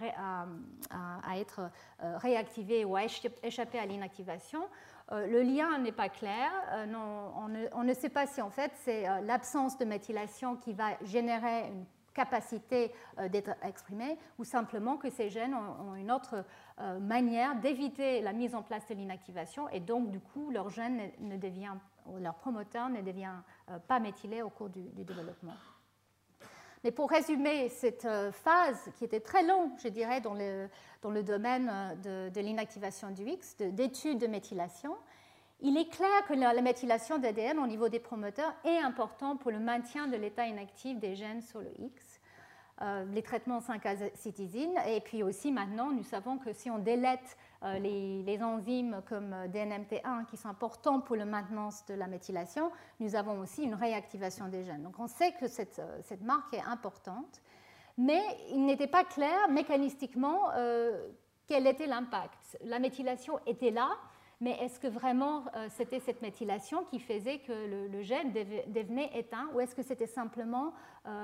à être réactivés ou à échapper à l'inactivation? Le lien n'est pas clair. On ne sait pas si en fait c'est l'absence de méthylation qui va générer une capacité d'être exprimée ou simplement que ces gènes ont une autre manière d'éviter la mise en place de l'inactivation et donc du coup leur gène ne devient, leur promoteur ne devient pas méthylé au cours du développement. Mais pour résumer cette phase qui était très longue, je dirais, dans le domaine de l'inactivation du X, d'études de méthylation, il est clair que la méthylation d'ADN au niveau des promoteurs est importante pour le maintien de l'état inactif des gènes sur le X. Les traitements 5-azacitidine, et puis aussi maintenant, nous savons que si on délète les enzymes comme DNMT1 qui sont importants pour la maintenance de la méthylation, nous avons aussi une réactivation des gènes. Donc on sait que cette marque est importante, mais il n'était pas clair mécanistiquement quel était l'impact. La méthylation était là, mais est-ce que vraiment c'était cette méthylation qui faisait que le gène devenait éteint ou est-ce que c'était simplement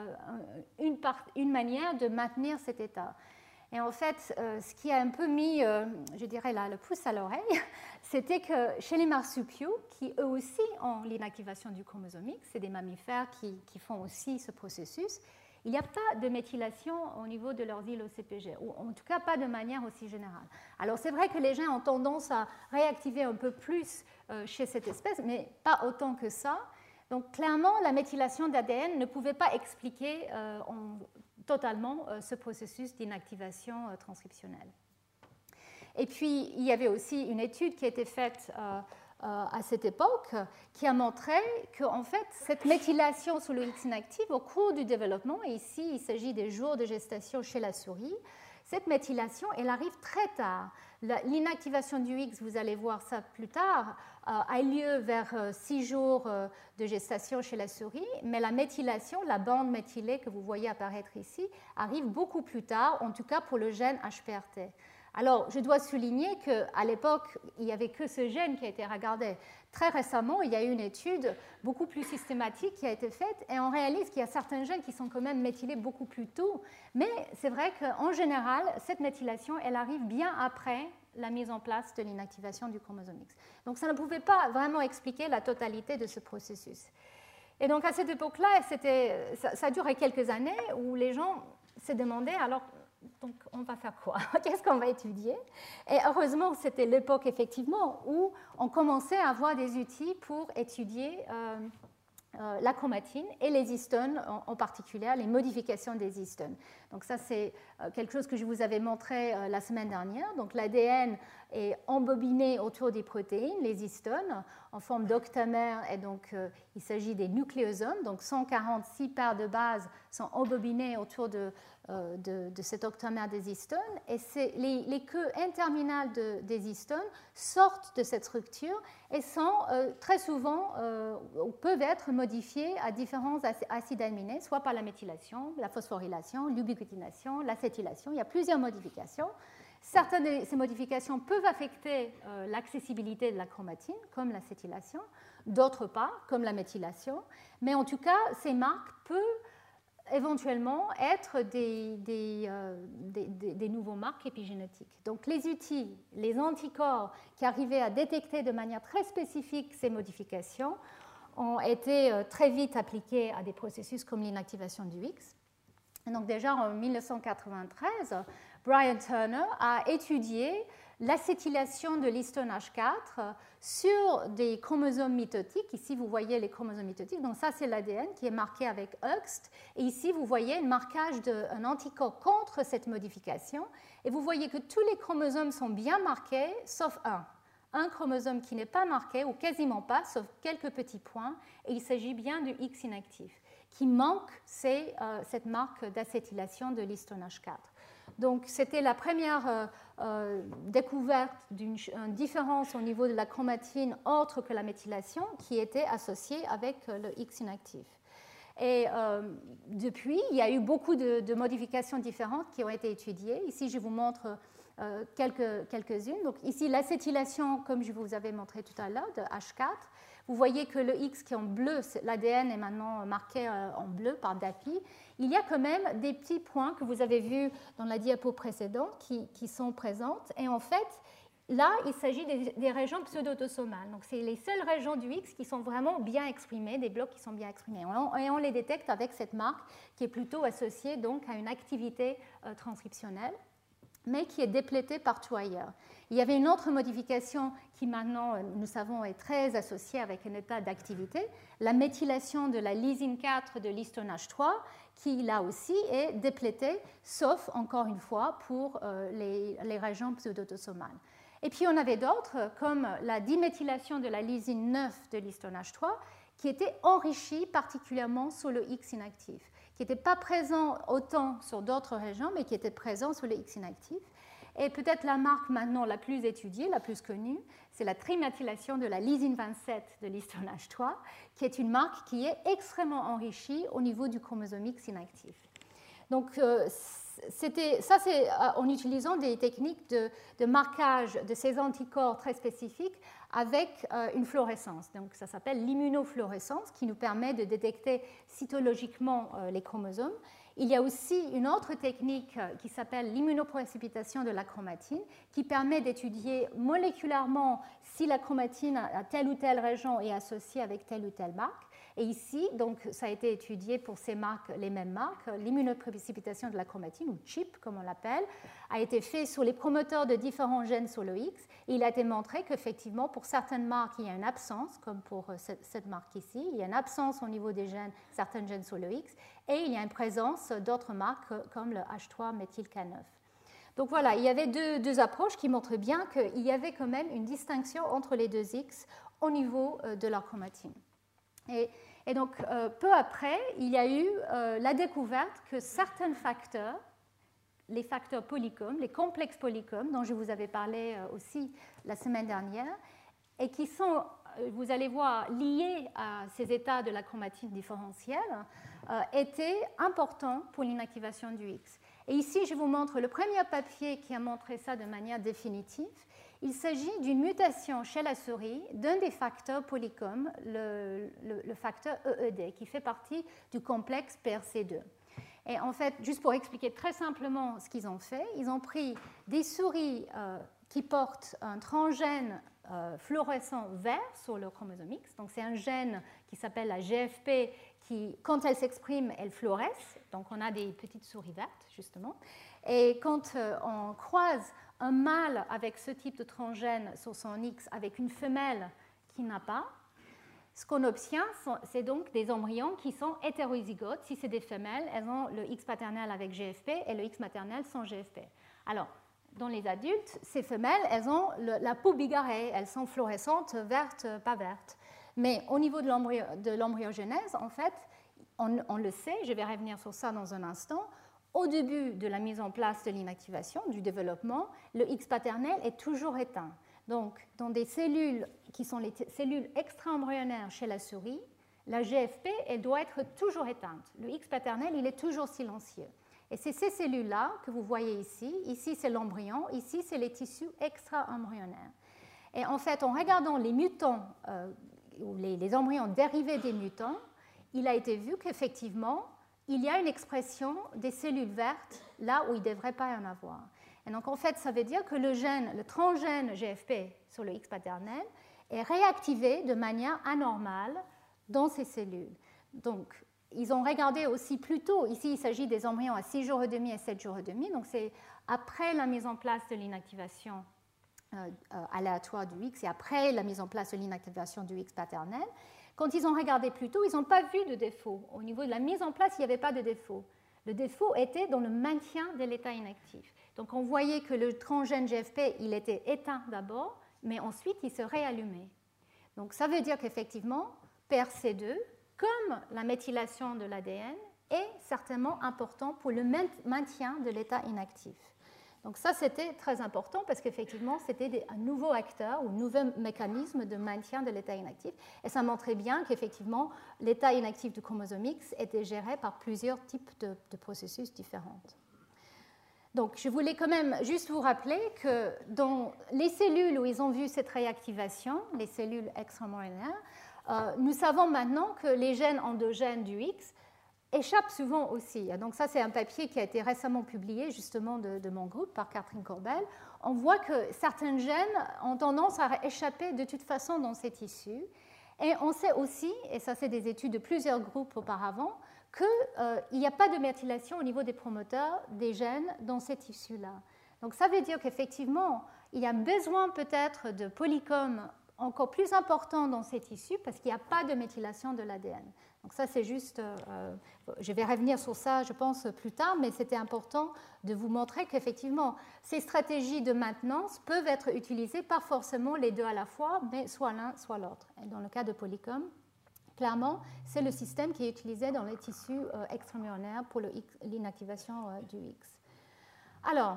une manière de maintenir cet état? Et en fait, ce qui a un peu mis, je dirais là, le pouce à l'oreille, c'était que chez les marsupiaux, qui eux aussi ont l'inactivation du chromosome X, c'est des mammifères qui font aussi ce processus, il n'y a pas de méthylation au niveau de leurs îlots CPG, ou en tout cas pas de manière aussi générale. Alors c'est vrai que les gènes ont tendance à réactiver un peu plus chez cette espèce, mais pas autant que ça. Donc clairement, la méthylation d'ADN ne pouvait pas expliquer totalement ce processus d'inactivation transcriptionnelle. Et puis, il y avait aussi une étude qui a été faite à cette époque qui a montré qu'en fait, cette méthylation sur le X inactif au cours du développement, et ici il s'agit des jours de gestation chez la souris, cette méthylation, elle arrive très tard. L'inactivation du X, vous allez voir ça plus tard, a lieu vers 6 jours de gestation chez la souris, mais la méthylation, la bande méthylée que vous voyez apparaître ici, arrive beaucoup plus tard, en tout cas pour le gène HPRT. Alors, je dois souligner qu'à l'époque, il n'y avait que ce gène qui a été regardé. Très récemment, il y a eu une étude beaucoup plus systématique qui a été faite et on réalise qu'il y a certains gènes qui sont quand même méthylés beaucoup plus tôt. Mais c'est vrai qu'en général, cette méthylation, elle arrive bien après la mise en place de l'inactivation du chromosome X. Donc, ça ne pouvait pas vraiment expliquer la totalité de ce processus. Et donc, à cette époque-là, ça a duré quelques années où les gens se demandaient alors, donc, on va faire quoi? Qu'est-ce qu'on va étudier? Et heureusement, c'était l'époque, effectivement, où on commençait à avoir des outils pour étudier la chromatine et les histones, en particulier les modifications des histones. Donc ça, c'est quelque chose que je vous avais montré la semaine dernière. Donc l'ADN est embobiné autour des protéines, les histones, en forme d'octamère, et donc il s'agit des nucléosomes. Donc 146 paires de bases sont embobinées autour de cet octamère des histones, et les queues interminales des histones sortent de cette structure et sont très souvent, peuvent être modifiées à différents acides aminés, soit par la méthylation, la phosphorylation, l'ubiquitination, l'acétylation. Il y a plusieurs modifications. Certaines de ces modifications peuvent affecter l'accessibilité de la chromatine, comme l'acétylation, d'autres pas, comme la méthylation, mais en tout cas, ces marques peuvent éventuellement être des nouveaux marques épigénétiques. Donc les outils, les anticorps qui arrivaient à détecter de manière très spécifique ces modifications ont été très vite appliqués à des processus comme l'inactivation du X. Et donc déjà en 1993, Brian Turner a étudié l'acétylation de l'histone H4 sur des chromosomes mitotiques. Ici, vous voyez les chromosomes mitotiques. Donc ça, c'est l'ADN qui est marqué avec UXT. Et ici, vous voyez le marquage d'un anticorps contre cette modification. Et vous voyez que tous les chromosomes sont bien marqués, sauf un. Un chromosome qui n'est pas marqué, ou quasiment pas, sauf quelques petits points. Et il s'agit bien du X inactif, qui manque cette marque d'acétylation de l'histone H4. Donc, c'était la première découverte d'une différence au niveau de la chromatine autre que la méthylation qui était associée avec le X inactif. Et depuis, il y a eu beaucoup de modifications différentes qui ont été étudiées. Ici, je vous montre quelques-unes. Donc, ici, l'acétylation, comme je vous avais montré tout à l'heure, de H4. Vous voyez que le X qui est en bleu, l'ADN est maintenant marqué en bleu par DAPI. Il y a quand même des petits points que vous avez vus dans la diapo précédente qui sont présentes. Et en fait, là, il s'agit des régions pseudo-autosomales. Donc, c'est les seules régions du X qui sont vraiment bien exprimées, des blocs qui sont bien exprimés. Et on les détecte avec cette marque qui est plutôt associée donc à une activité transcriptionnelle, mais qui est déplétée partout ailleurs. Il y avait une autre modification qui maintenant, nous savons, est très associée avec un état d'activité, la méthylation de la lysine 4 de l'histone H3, qui là aussi est déplétée, sauf, encore une fois, pour les régions pseudo-autosomales. Et puis on avait d'autres, comme la diméthylation de la lysine 9 de l'histone H3, qui était enrichie particulièrement sur le X inactif, qui n'était pas présent autant sur d'autres régions, mais qui était présent sur le X inactif. Et peut-être la marque maintenant la plus étudiée, la plus connue, c'est la triméthylation de la lysine 27 de l'histone H3, qui est une marque qui est extrêmement enrichie au niveau du chromosome X inactif. Donc, ça, c'est en utilisant des techniques de marquage de ces anticorps très spécifiques avec une fluorescence. Donc, ça s'appelle l'immunofluorescence, qui nous permet de détecter cytologiquement les chromosomes. Il y a aussi une autre technique qui s'appelle l'immunoprécipitation de la chromatine, qui permet d'étudier moléculairement si la chromatine à telle ou telle région est associée avec telle ou telle marque. Et ici, donc, ça a été étudié pour ces marques, les mêmes marques. L'immunoprécipitation de la chromatine, ou CHIP comme on l'appelle, a été fait sur les promoteurs de différents gènes sur le X. Et il a été montré qu'effectivement, pour certaines marques, il y a une absence, comme pour cette marque ici. Il y a une absence au niveau des gènes, certains gènes sur le X. Et il y a une présence d'autres marques, comme le H3-méthylK9. Donc voilà, il y avait deux approches qui montrent bien qu'il y avait quand même une distinction entre les deux X au niveau de leur chromatine. Et donc, peu après, il y a eu la découverte que certains facteurs, les facteurs polycomes, les complexes polycomes, dont je vous avais parlé aussi la semaine dernière, et qui sont, vous allez voir, liés à ces états de la chromatine différentielle, étaient importants pour l'inactivation du X. Et ici, je vous montre le premier papier qui a montré ça de manière définitive. Il s'agit d'une mutation chez la souris d'un des facteurs polycomes, le facteur EED, qui fait partie du complexe PRC2. Et en fait, juste pour expliquer très simplement ce qu'ils ont fait, ils ont pris des souris qui portent un transgène fluorescent vert sur le chromosome X. Donc c'est un gène qui s'appelle la GFP qui, quand elle s'exprime, elle fluoresce. Donc on a des petites souris vertes, justement. Et quand on croise un mâle avec ce type de transgène sur son X avec une femelle qui n'a pas, ce qu'on obtient, c'est donc des embryons qui sont hétérozygotes. Si c'est des femelles, elles ont le X paternel avec GFP et le X maternel sans GFP. Alors, dans les adultes, ces femelles, elles ont la peau bigarrée, elles sont fluorescentes, vertes, pas vertes. Mais au niveau de l'embryogenèse, en fait, on le sait, je vais revenir sur ça dans un instant, au début de la mise en place de l'inactivation, du développement, le X paternel est toujours éteint. Donc, dans des cellules qui sont les cellules extra-embryonnaires chez la souris, la GFP, elle doit être toujours éteinte. Le X paternel, il est toujours silencieux. Et c'est ces cellules-là que vous voyez ici. Ici, c'est l'embryon. Ici, c'est les tissus extra-embryonnaires. Et en fait, en regardant les mutants, ou les embryons dérivés des mutants, il a été vu qu'effectivement, il y a une expression des cellules vertes là où il ne devrait pas y en avoir. Et donc, en fait, ça veut dire que le transgène GFP sur le X paternel est réactivé de manière anormale dans ces cellules. Donc, ils ont regardé aussi plus tôt, ici il s'agit des embryons à 6 jours et demi et 7 jours et demi, donc c'est après la mise en place de l'inactivation aléatoire du X et après la mise en place de l'inactivation du X paternel. Quand ils ont regardé plus tôt, ils n'ont pas vu de défaut. Au niveau de la mise en place, il n'y avait pas de défaut. Le défaut était dans le maintien de l'état inactif. Donc on voyait que le transgène GFP, il était éteint d'abord, mais ensuite il se réallumait. Donc ça veut dire qu'effectivement, PRC2, comme la méthylation de l'ADN, est certainement important pour le maintien de l'état inactif. Donc ça, c'était très important parce qu'effectivement, c'était un nouveau acteur ou un nouveau mécanisme de maintien de l'état inactif. Et ça montrait bien qu'effectivement, l'état inactif du chromosome X était géré par plusieurs types de processus différents. Donc, je voulais quand même juste vous rappeler que dans les cellules où ils ont vu cette réactivation, les cellules extra-embryonnaires, nous savons maintenant que les gènes endogènes du X échappent souvent aussi. Donc ça, c'est un papier qui a été récemment publié justement de mon groupe par Catherine Corbel. On voit que certains gènes ont tendance à échapper de toute façon dans ces tissus. Et on sait aussi, et ça c'est des études de plusieurs groupes auparavant, qu'il n'y a pas de méthylation au niveau des promoteurs des gènes dans ces tissus-là. Donc ça veut dire qu'effectivement, il y a besoin peut-être de polycomes encore plus importants dans ces tissus parce qu'il n'y a pas de méthylation de l'ADN. Donc ça, c'est juste, je vais revenir sur ça, je pense, plus tard, mais c'était important de vous montrer qu'effectivement, ces stratégies de maintenance peuvent être utilisées, pas forcément les deux à la fois, mais soit l'un, soit l'autre. Et dans le cas de polycom, clairement, c'est le système qui est utilisé dans les tissus extra-embryonnaires pour l'inactivation du X. Alors,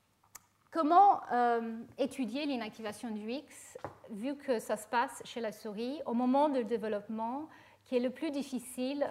comment étudier l'inactivation du X, vu que ça se passe chez la souris au moment du développement qui est le plus difficile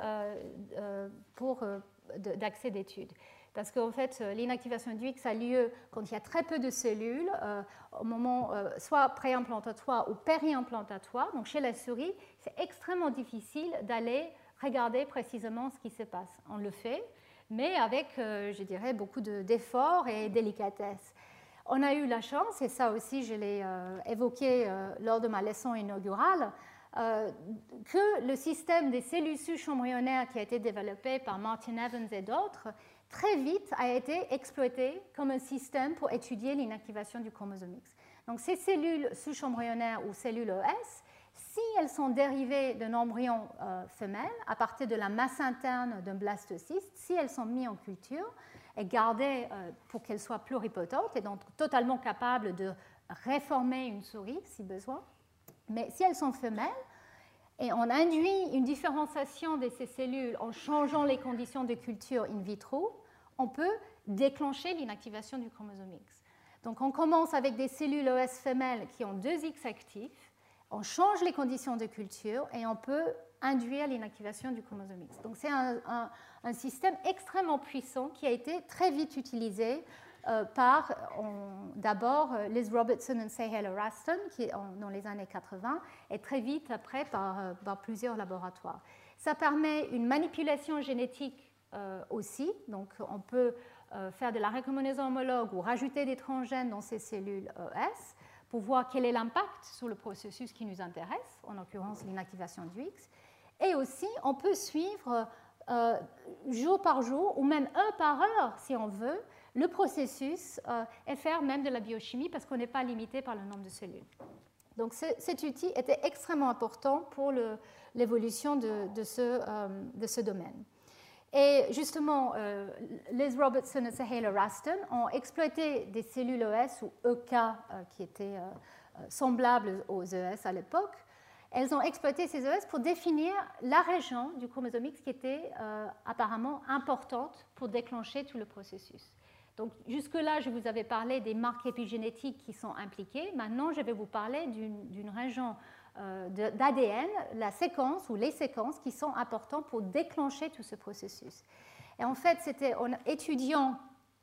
d'accès d'études. Parce qu'en fait, l'inactivation du X a lieu quand il y a très peu de cellules, au moment soit préimplantatoire ou périimplantatoire. Donc chez la souris, c'est extrêmement difficile d'aller regarder précisément ce qui se passe. On le fait, mais avec, je dirais, beaucoup d'efforts et délicatesse. On a eu la chance, et ça aussi je l'ai évoqué lors de ma leçon inaugurale, que le système des cellules souches embryonnaires qui a été développé par Martin Evans et d'autres, très vite a été exploité comme un système pour étudier l'inactivation du chromosome X. Donc ces cellules souches embryonnaires ou cellules ES, si elles sont dérivées d'un embryon femelle, à partir de la masse interne d'un blastocyste, si elles sont mises en culture et gardées pour qu'elles soient pluripotentes et donc totalement capables de réformer une souris si besoin, mais si elles sont femelles, et on induit une différenciation de ces cellules en changeant les conditions de culture in vitro, on peut déclencher l'inactivation du chromosome X. Donc on commence avec des cellules ES femelles qui ont 2 X actifs, on change les conditions de culture et on peut induire l'inactivation du chromosome X. Donc c'est un système extrêmement puissant qui a été très vite utilisé par d'abord Liz Robertson et Sahel Raston dans les années 80 et très vite après par plusieurs laboratoires. Ça permet une manipulation génétique aussi, donc on peut faire de la recombinaison homologue ou rajouter des transgènes dans ces cellules ES pour voir quel est l'impact sur le processus qui nous intéresse, en l'occurrence l'inactivation du X. Et aussi, on peut suivre jour par jour ou même heure par heure, si on veut, le processus et faire même de la biochimie parce qu'on n'est pas limité par le nombre de cellules. Donc cet outil était extrêmement important pour l'évolution de ce domaine. Et justement, Liz Robertson et Sahela Raston ont exploité des cellules ES ou EK qui étaient semblables aux ES à l'époque. Elles ont exploité ces ES pour définir la région du chromosome X qui était apparemment importante pour déclencher tout le processus. Donc jusque-là, je vous avais parlé des marques épigénétiques qui sont impliquées. Maintenant, je vais vous parler d'une région d'ADN, la séquence ou les séquences qui sont importantes pour déclencher tout ce processus. Et en fait, c'était en étudiant...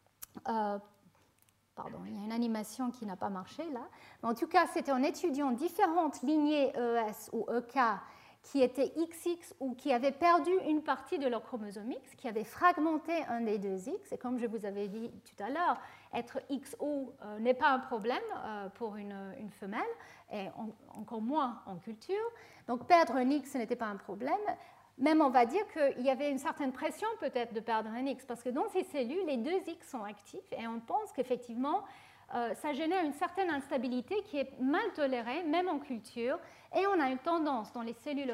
pardon, il y a une animation qui n'a pas marché là. Mais en tout cas, c'était en étudiant différentes lignées ES ou EK qui étaient XX ou qui avaient perdu une partie de leur chromosome X, qui avaient fragmenté un des deux X. Et comme je vous avais dit tout à l'heure, être XO n'est pas un problème pour une femelle, et encore moins en culture. Donc perdre un X, ce n'était pas un problème. Même on va dire qu'il y avait une certaine pression peut-être de perdre un X, parce que dans ces cellules, les deux X sont actifs, et on pense qu'effectivement, ça génère une certaine instabilité qui est mal tolérée, même en culture, et on a une tendance dans les cellules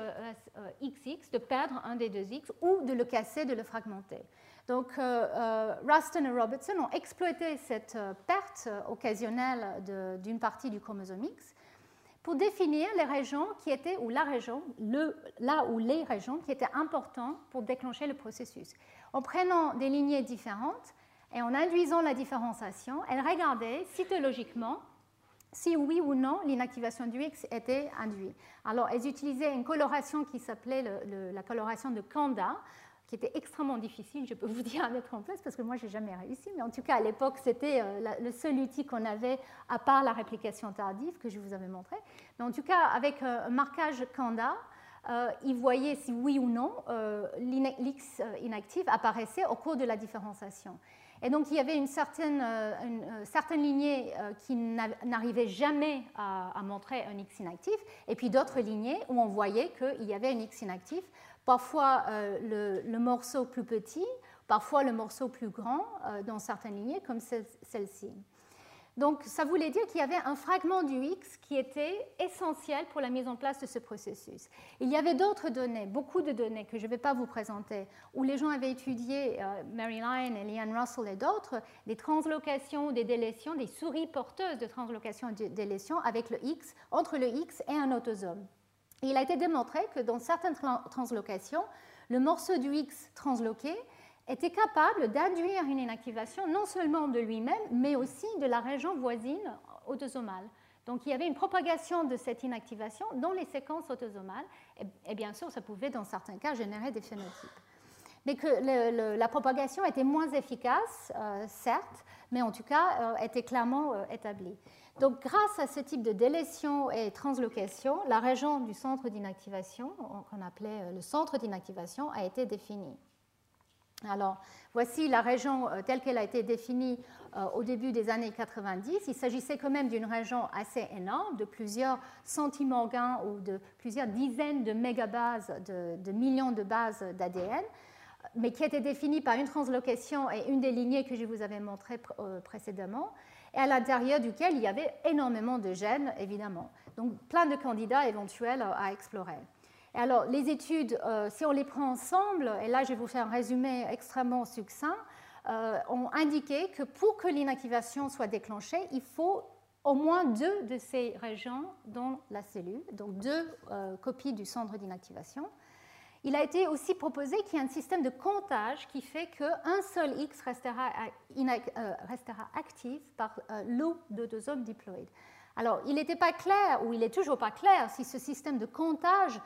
XX de perdre un des deux X ou de le casser, de le fragmenter. Donc, Raston et Robertson ont exploité cette perte occasionnelle d'une partie du chromosome X pour définir les régions qui étaient, ou la région, là où les régions qui étaient importantes pour déclencher le processus. En prenant des lignées différentes, et en induisant la différenciation, elle regardait cytologiquement si oui ou non l'inactivation du X était induite. Alors, elles utilisaient une coloration qui s'appelait la coloration de Kanda, qui était extrêmement difficile, je peux vous dire, à mettre en place, parce que moi, je n'ai jamais réussi. Mais en tout cas, à l'époque, c'était le seul outil qu'on avait, à part la réplication tardive que je vous avais montré. Mais en tout cas, avec un marquage Kanda, ils voyaient si oui ou non l'X inactif apparaissait au cours de la différenciation. Et donc, il y avait une certaine lignée qui n'arrivait jamais à montrer un X inactif, et puis d'autres lignées où on voyait qu'il y avait un X inactif, parfois le morceau plus petit, parfois le morceau plus grand dans certaines lignées, comme celle-ci. Donc, ça voulait dire qu'il y avait un fragment du X qui était essentiel pour la mise en place de ce processus. Il y avait d'autres données, beaucoup de données que je ne vais pas vous présenter, où les gens avaient étudié, Mary Lyon et Leanne Russell et d'autres, des translocations, des délétions, des souris porteuses de translocation et de délétion avec le X, entre le X et un autosome. Et il a été démontré que dans certaines translocations, le morceau du X transloqué était capable d'induire une inactivation non seulement de lui-même, mais aussi de la région voisine autosomale. Donc il y avait une propagation de cette inactivation dans les séquences autosomales, et bien sûr, ça pouvait dans certains cas générer des phénotypes. Mais que la propagation était moins efficace, certes, mais en tout cas était clairement établie. Donc grâce à ce type de délétion et translocation, la région du centre d'inactivation, qu'on appelait le centre d'inactivation, a été définie. Alors, voici la région telle qu'elle a été définie au début des années 90. Il s'agissait quand même d'une région assez énorme, de plusieurs centimorgans ou de plusieurs dizaines de mégabases, de millions de bases d'ADN, mais qui était définie par une translocation et une des lignées que je vous avais montrées précédemment, et à l'intérieur duquel il y avait énormément de gènes, évidemment. Donc, plein de candidats éventuels à explorer. Alors, les études, si on les prend ensemble, et là je vais vous faire un résumé extrêmement succinct, ont indiqué que pour que l'inactivation soit déclenchée, il faut au moins 2 de ces régions dans la cellule, donc 2 copies du centre d'inactivation. Il a été aussi proposé qu'il y ait un système de comptage qui fait qu'un seul X restera actif par lot d'autosomes diploïdes. Alors, il n'était pas clair, ou il n'est toujours pas clair, si ce système de comptage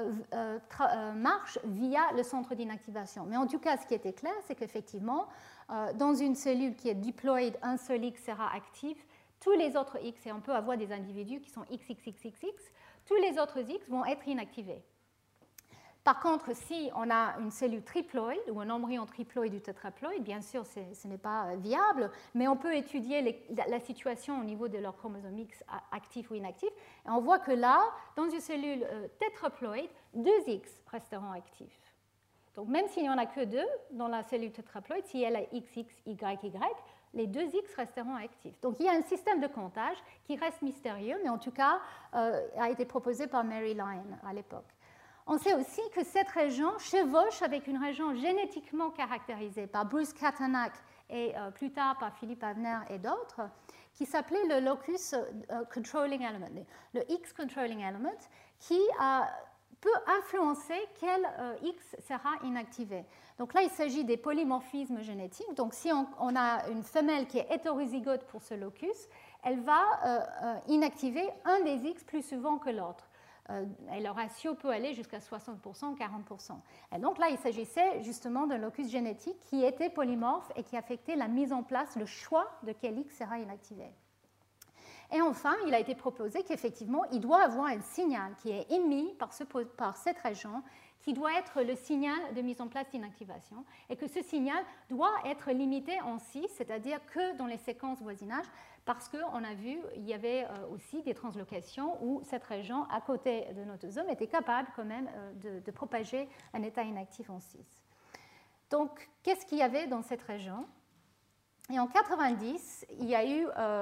marche via le centre d'inactivation. Mais en tout cas, ce qui était clair, c'est qu'effectivement, dans une cellule qui est diploïde, un seul X sera actif, tous les autres X, et on peut avoir des individus qui sont XXXXX, tous les autres X vont être inactivés. Par contre, si on a une cellule triploïde ou un embryon triploïde ou tétraploïde, bien sûr, ce n'est pas viable, mais on peut étudier la situation au niveau de leur chromosome X actif ou inactif. Et on voit que là, dans une cellule tétraploïde, 2 X resteront actifs. Donc même s'il n'y en a que 2 dans la cellule tétraploïde, si elle a XX, Y, les deux X resteront actifs. Donc il y a un système de comptage qui reste mystérieux, mais en tout cas a été proposé par Mary Lyon à l'époque. On sait aussi que cette région chevauche avec une région génétiquement caractérisée par Bruce Katanach et plus tard par Philippe Avner et d'autres, qui s'appelait le locus controlling element, le X controlling element, qui peut influencer quel X sera inactivé. Donc là, il s'agit des polymorphismes génétiques. Donc si on a une femelle qui est hétérozygote pour ce locus, elle va inactiver un des X plus souvent que l'autre. Et le ratio peut aller jusqu'à 60%, 40%. Et donc là, il s'agissait justement d'un locus génétique qui était polymorphe et qui affectait la mise en place, le choix de quel X sera inactivé. Et enfin, il a été proposé qu'effectivement, il doit avoir un signal qui est émis par cette région, qui doit être le signal de mise en place d'inactivation, et que ce signal doit être limité en 6, c'est-à-dire que dans les séquences voisinage, parce qu'on a vu, il y avait aussi des translocations où cette région, à côté de l'autosome, était capable quand même de propager un état inactif en 6. Donc, qu'est-ce qu'il y avait dans cette région? Et en 90, il y a eu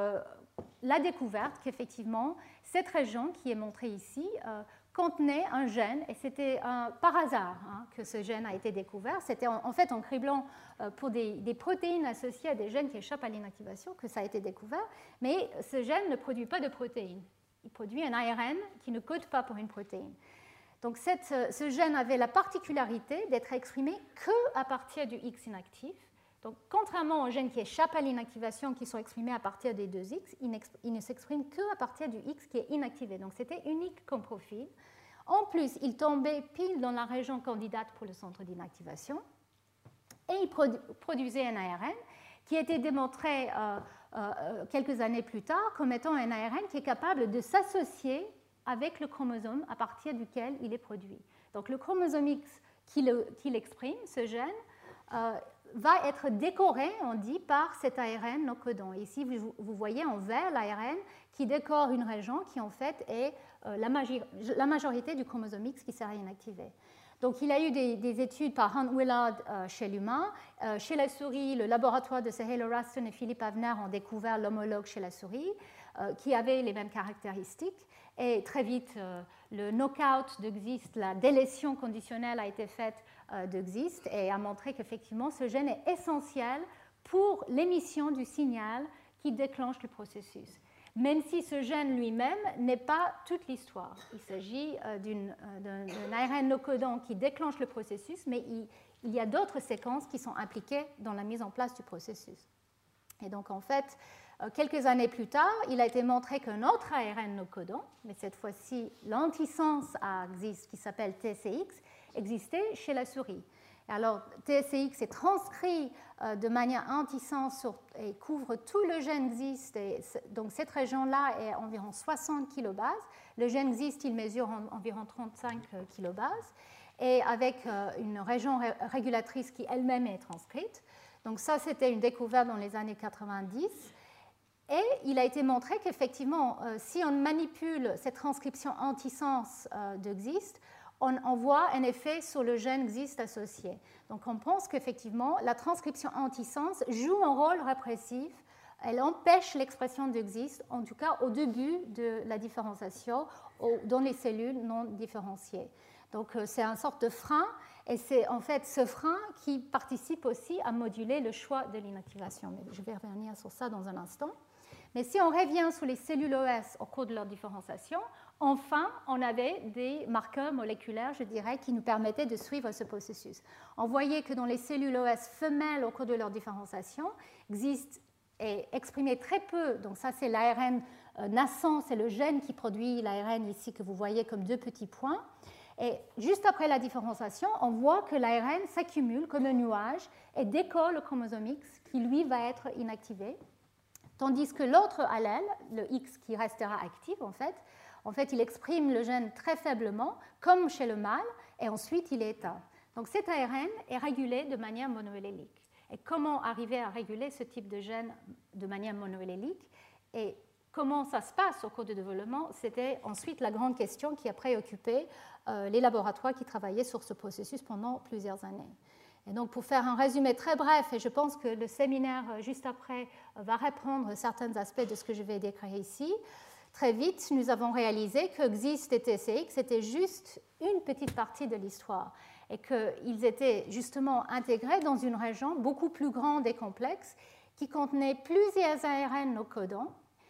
la découverte qu'effectivement, cette région qui est montrée ici contenait un gène, et c'était par hasard que ce gène a été découvert. C'était en fait en criblant pour des protéines associées à des gènes qui échappent à l'inactivation que ça a été découvert, mais ce gène ne produit pas de protéines. Il produit un ARN qui ne code pas pour une protéine. Donc ce gène avait la particularité d'être exprimé qu'à partir du X inactif. Donc, contrairement aux gènes qui échappent à l'inactivation, qui sont exprimés à partir des deux X, il ne s'exprime qu'à partir du X qui est inactivé. Donc, c'était unique comme profil. En plus, il tombait pile dans la région candidate pour le centre d'inactivation. Et il produisait un ARN qui a été démontré quelques années plus tard comme étant un ARN qui est capable de s'associer avec le chromosome à partir duquel il est produit. Donc, le chromosome X qu'il exprime, ce gène, va être décoré, on dit, par cet ARN non codant. Ici, vous voyez en vert l'ARN qui décore une région qui, en fait, est la majorité du chromosome X qui sera inactivé. Donc, il y a eu des études par Hunt Willard chez l'humain. Chez la souris, le laboratoire de Sahela Raston et Philippe Avner ont découvert l'homologue chez la souris, qui avait les mêmes caractéristiques. Et très vite, le knockout de XIST, la délétion conditionnelle a été faite de XIST et a montré qu'effectivement, ce gène est essentiel pour l'émission du signal qui déclenche le processus. Même si ce gène lui-même n'est pas toute l'histoire. Il s'agit d'un ARN non codant qui déclenche le processus, mais il y a d'autres séquences qui sont impliquées dans la mise en place du processus. Et donc, en fait, quelques années plus tard, il a été montré qu'un autre ARN non codant, mais cette fois-ci l'antisens à XIST qui s'appelle TSCX, existait chez la souris. Alors, TSCX est transcrit de manière antisens et couvre tout le gène XIST. Et donc, cette région-là est environ 60 kilobases. Le gène XIST, il mesure environ 35 kilobases. Et avec une région régulatrice qui elle-même est transcrite. Donc, ça, c'était une découverte dans les années 90. Et il a été montré qu'effectivement, si on manipule cette transcription antisens de XIST, on voit un effet sur le gène XIST associé. Donc on pense qu'effectivement, la transcription antisens joue un rôle répressif. Elle empêche l'expression de XIST, en tout cas au début de la différenciation dans les cellules non différenciées. Donc c'est une sorte de frein, et c'est en fait ce frein qui participe aussi à moduler le choix de l'inactivation. Mais je vais revenir sur ça dans un instant. Mais si on revient sur les cellules OS au cours de leur différenciation, enfin, on avait des marqueurs moléculaires, je dirais, qui nous permettaient de suivre ce processus. On voyait que dans les cellules OS femelles au cours de leur différenciation, XIST est exprimé très peu. Donc ça, c'est l'ARN naissant, c'est le gène qui produit l'ARN ici que vous voyez comme deux petits points. Et juste après la différenciation, on voit que l'ARN s'accumule comme un nuage et décore le chromosome X qui, lui, va être inactivé. Tandis que l'autre allèle, le X qui restera actif, en fait, il exprime le gène très faiblement, comme chez le mâle, et ensuite il est éteint. Donc cet ARN est régulé de manière monoallélique. Et comment arriver à réguler ce type de gène de manière monoallélique et comment ça se passe au cours du développement, c'était ensuite la grande question qui a préoccupé les laboratoires qui travaillaient sur ce processus pendant plusieurs années. Et donc, pour faire un résumé très bref, et je pense que le séminaire juste après va reprendre certains aspects de ce que je vais décrire ici, très vite, nous avons réalisé que XIST et TSX étaient juste une petite partie de l'histoire et qu'ils étaient justement intégrés dans une région beaucoup plus grande et complexe qui contenait plusieurs ARN non codants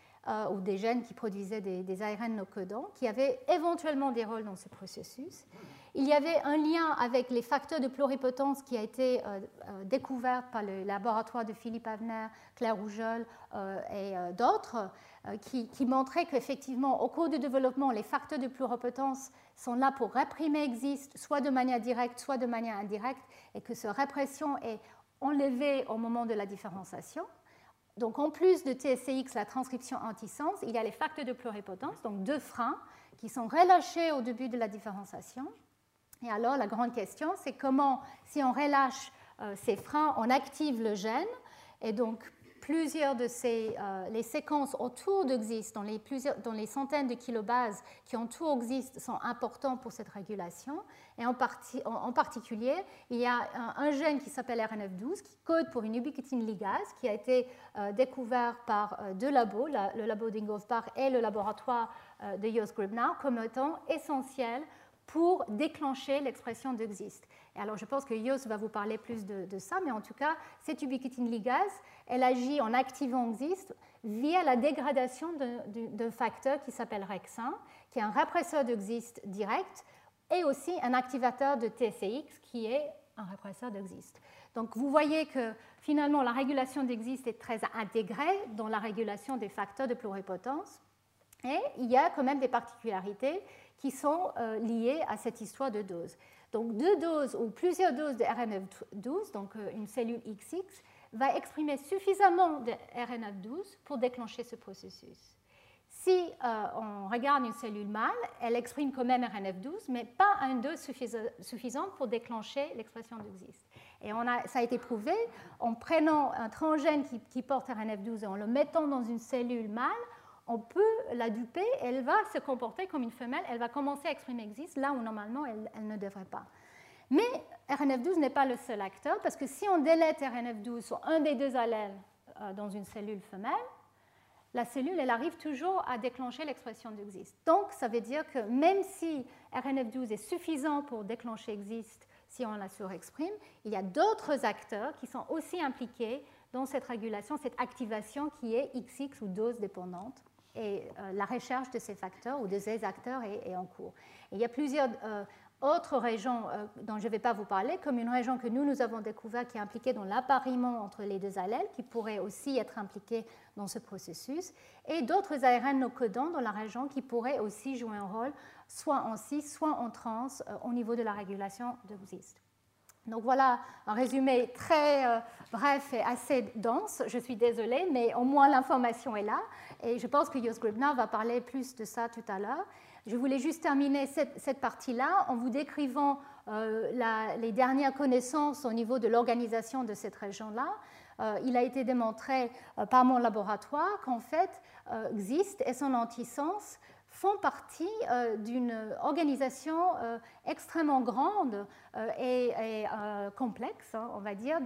ou des gènes qui produisaient des ARN non codants qui avaient éventuellement des rôles dans ce processus. Il y avait un lien avec les facteurs de pluripotence qui a été découvert par le laboratoire de Philippe Avner, Claire Rougeol et d'autres, qui montraient qu'effectivement, au cours du développement, les facteurs de pluripotence sont là pour réprimer existe, soit de manière directe, soit de manière indirecte, et que cette répression est enlevée au moment de la différenciation. Donc, en plus de TSCX, la transcription antisens, il y a les facteurs de pluripotence, donc 2 freins, qui sont relâchés au début de la différenciation. Et alors, la grande question, c'est comment, si on relâche ces freins, on active le gène. Et donc, plusieurs de les séquences autour de XIST, dans les centaines de kilobases qui entourent XIST, sont importantes pour cette régulation. Et en particulier, il y a un gène qui s'appelle RNF12 qui code pour une ubiquitine ligase qui a été découvert par 2 labos, le labo d'Ingolf Bach et le laboratoire de Jos Gribnau, comme étant essentiel pour déclencher l'expression de XIST. Et alors, je pense que Jos va vous parler plus de ça, mais en tout cas, cette ubiquitine ligase, elle agit en activant XIST via la dégradation d'un facteur qui s'appelle REX1, qui est un répresseur de XIST direct, et aussi un activateur de TSCX, qui est un répresseur de XIST. Donc, vous voyez que finalement, la régulation d'XIST est très intégrée dans la régulation des facteurs de pluripotence, et il y a quand même des particularités qui sont liées à cette histoire de dose. Donc, 2 doses ou plusieurs doses de RNF12, donc une cellule XX, va exprimer suffisamment de RNF12 pour déclencher ce processus. Si on regarde une cellule mâle, elle exprime quand même RNF12, mais pas à une dose suffisante pour déclencher l'expression de XIST. Et ça a été prouvé en prenant un transgène qui porte RNF12 et en le mettant dans une cellule mâle, on peut la duper, elle va se comporter comme une femelle, elle va commencer à exprimer XIST là où normalement elle ne devrait pas. Mais RNF12 n'est pas le seul acteur, parce que si on délète RNF12 sur un des 2 allèles dans une cellule femelle, la cellule, elle arrive toujours à déclencher l'expression de XIST. Donc, ça veut dire que même si RNF12 est suffisant pour déclencher XIST si on la surexprime, il y a d'autres acteurs qui sont aussi impliqués dans cette régulation, cette activation qui est XX ou dose dépendante. Et la recherche de ces facteurs ou de ces acteurs est en cours. Et il y a plusieurs autres régions dont je ne vais pas vous parler, comme une région que nous avons découverte qui est impliquée dans l'appariement entre les 2 allèles, qui pourrait aussi être impliquée dans ce processus, et d'autres ARN non codants dans la région qui pourraient aussi jouer un rôle, soit en cis, soit en trans, au niveau de la régulation de XIST. Donc voilà un résumé très bref et assez dense. Je suis désolée, mais au moins l'information est là. Et je pense que Jos Gribnau va parler plus de ça tout à l'heure. Je voulais juste terminer cette partie-là en vous décrivant les dernières connaissances au niveau de l'organisation de cette région-là. Il a été démontré par mon laboratoire qu'en fait, XIST et son antisens font partie d'une organisation extrêmement grande et complexe, hein, on va dire,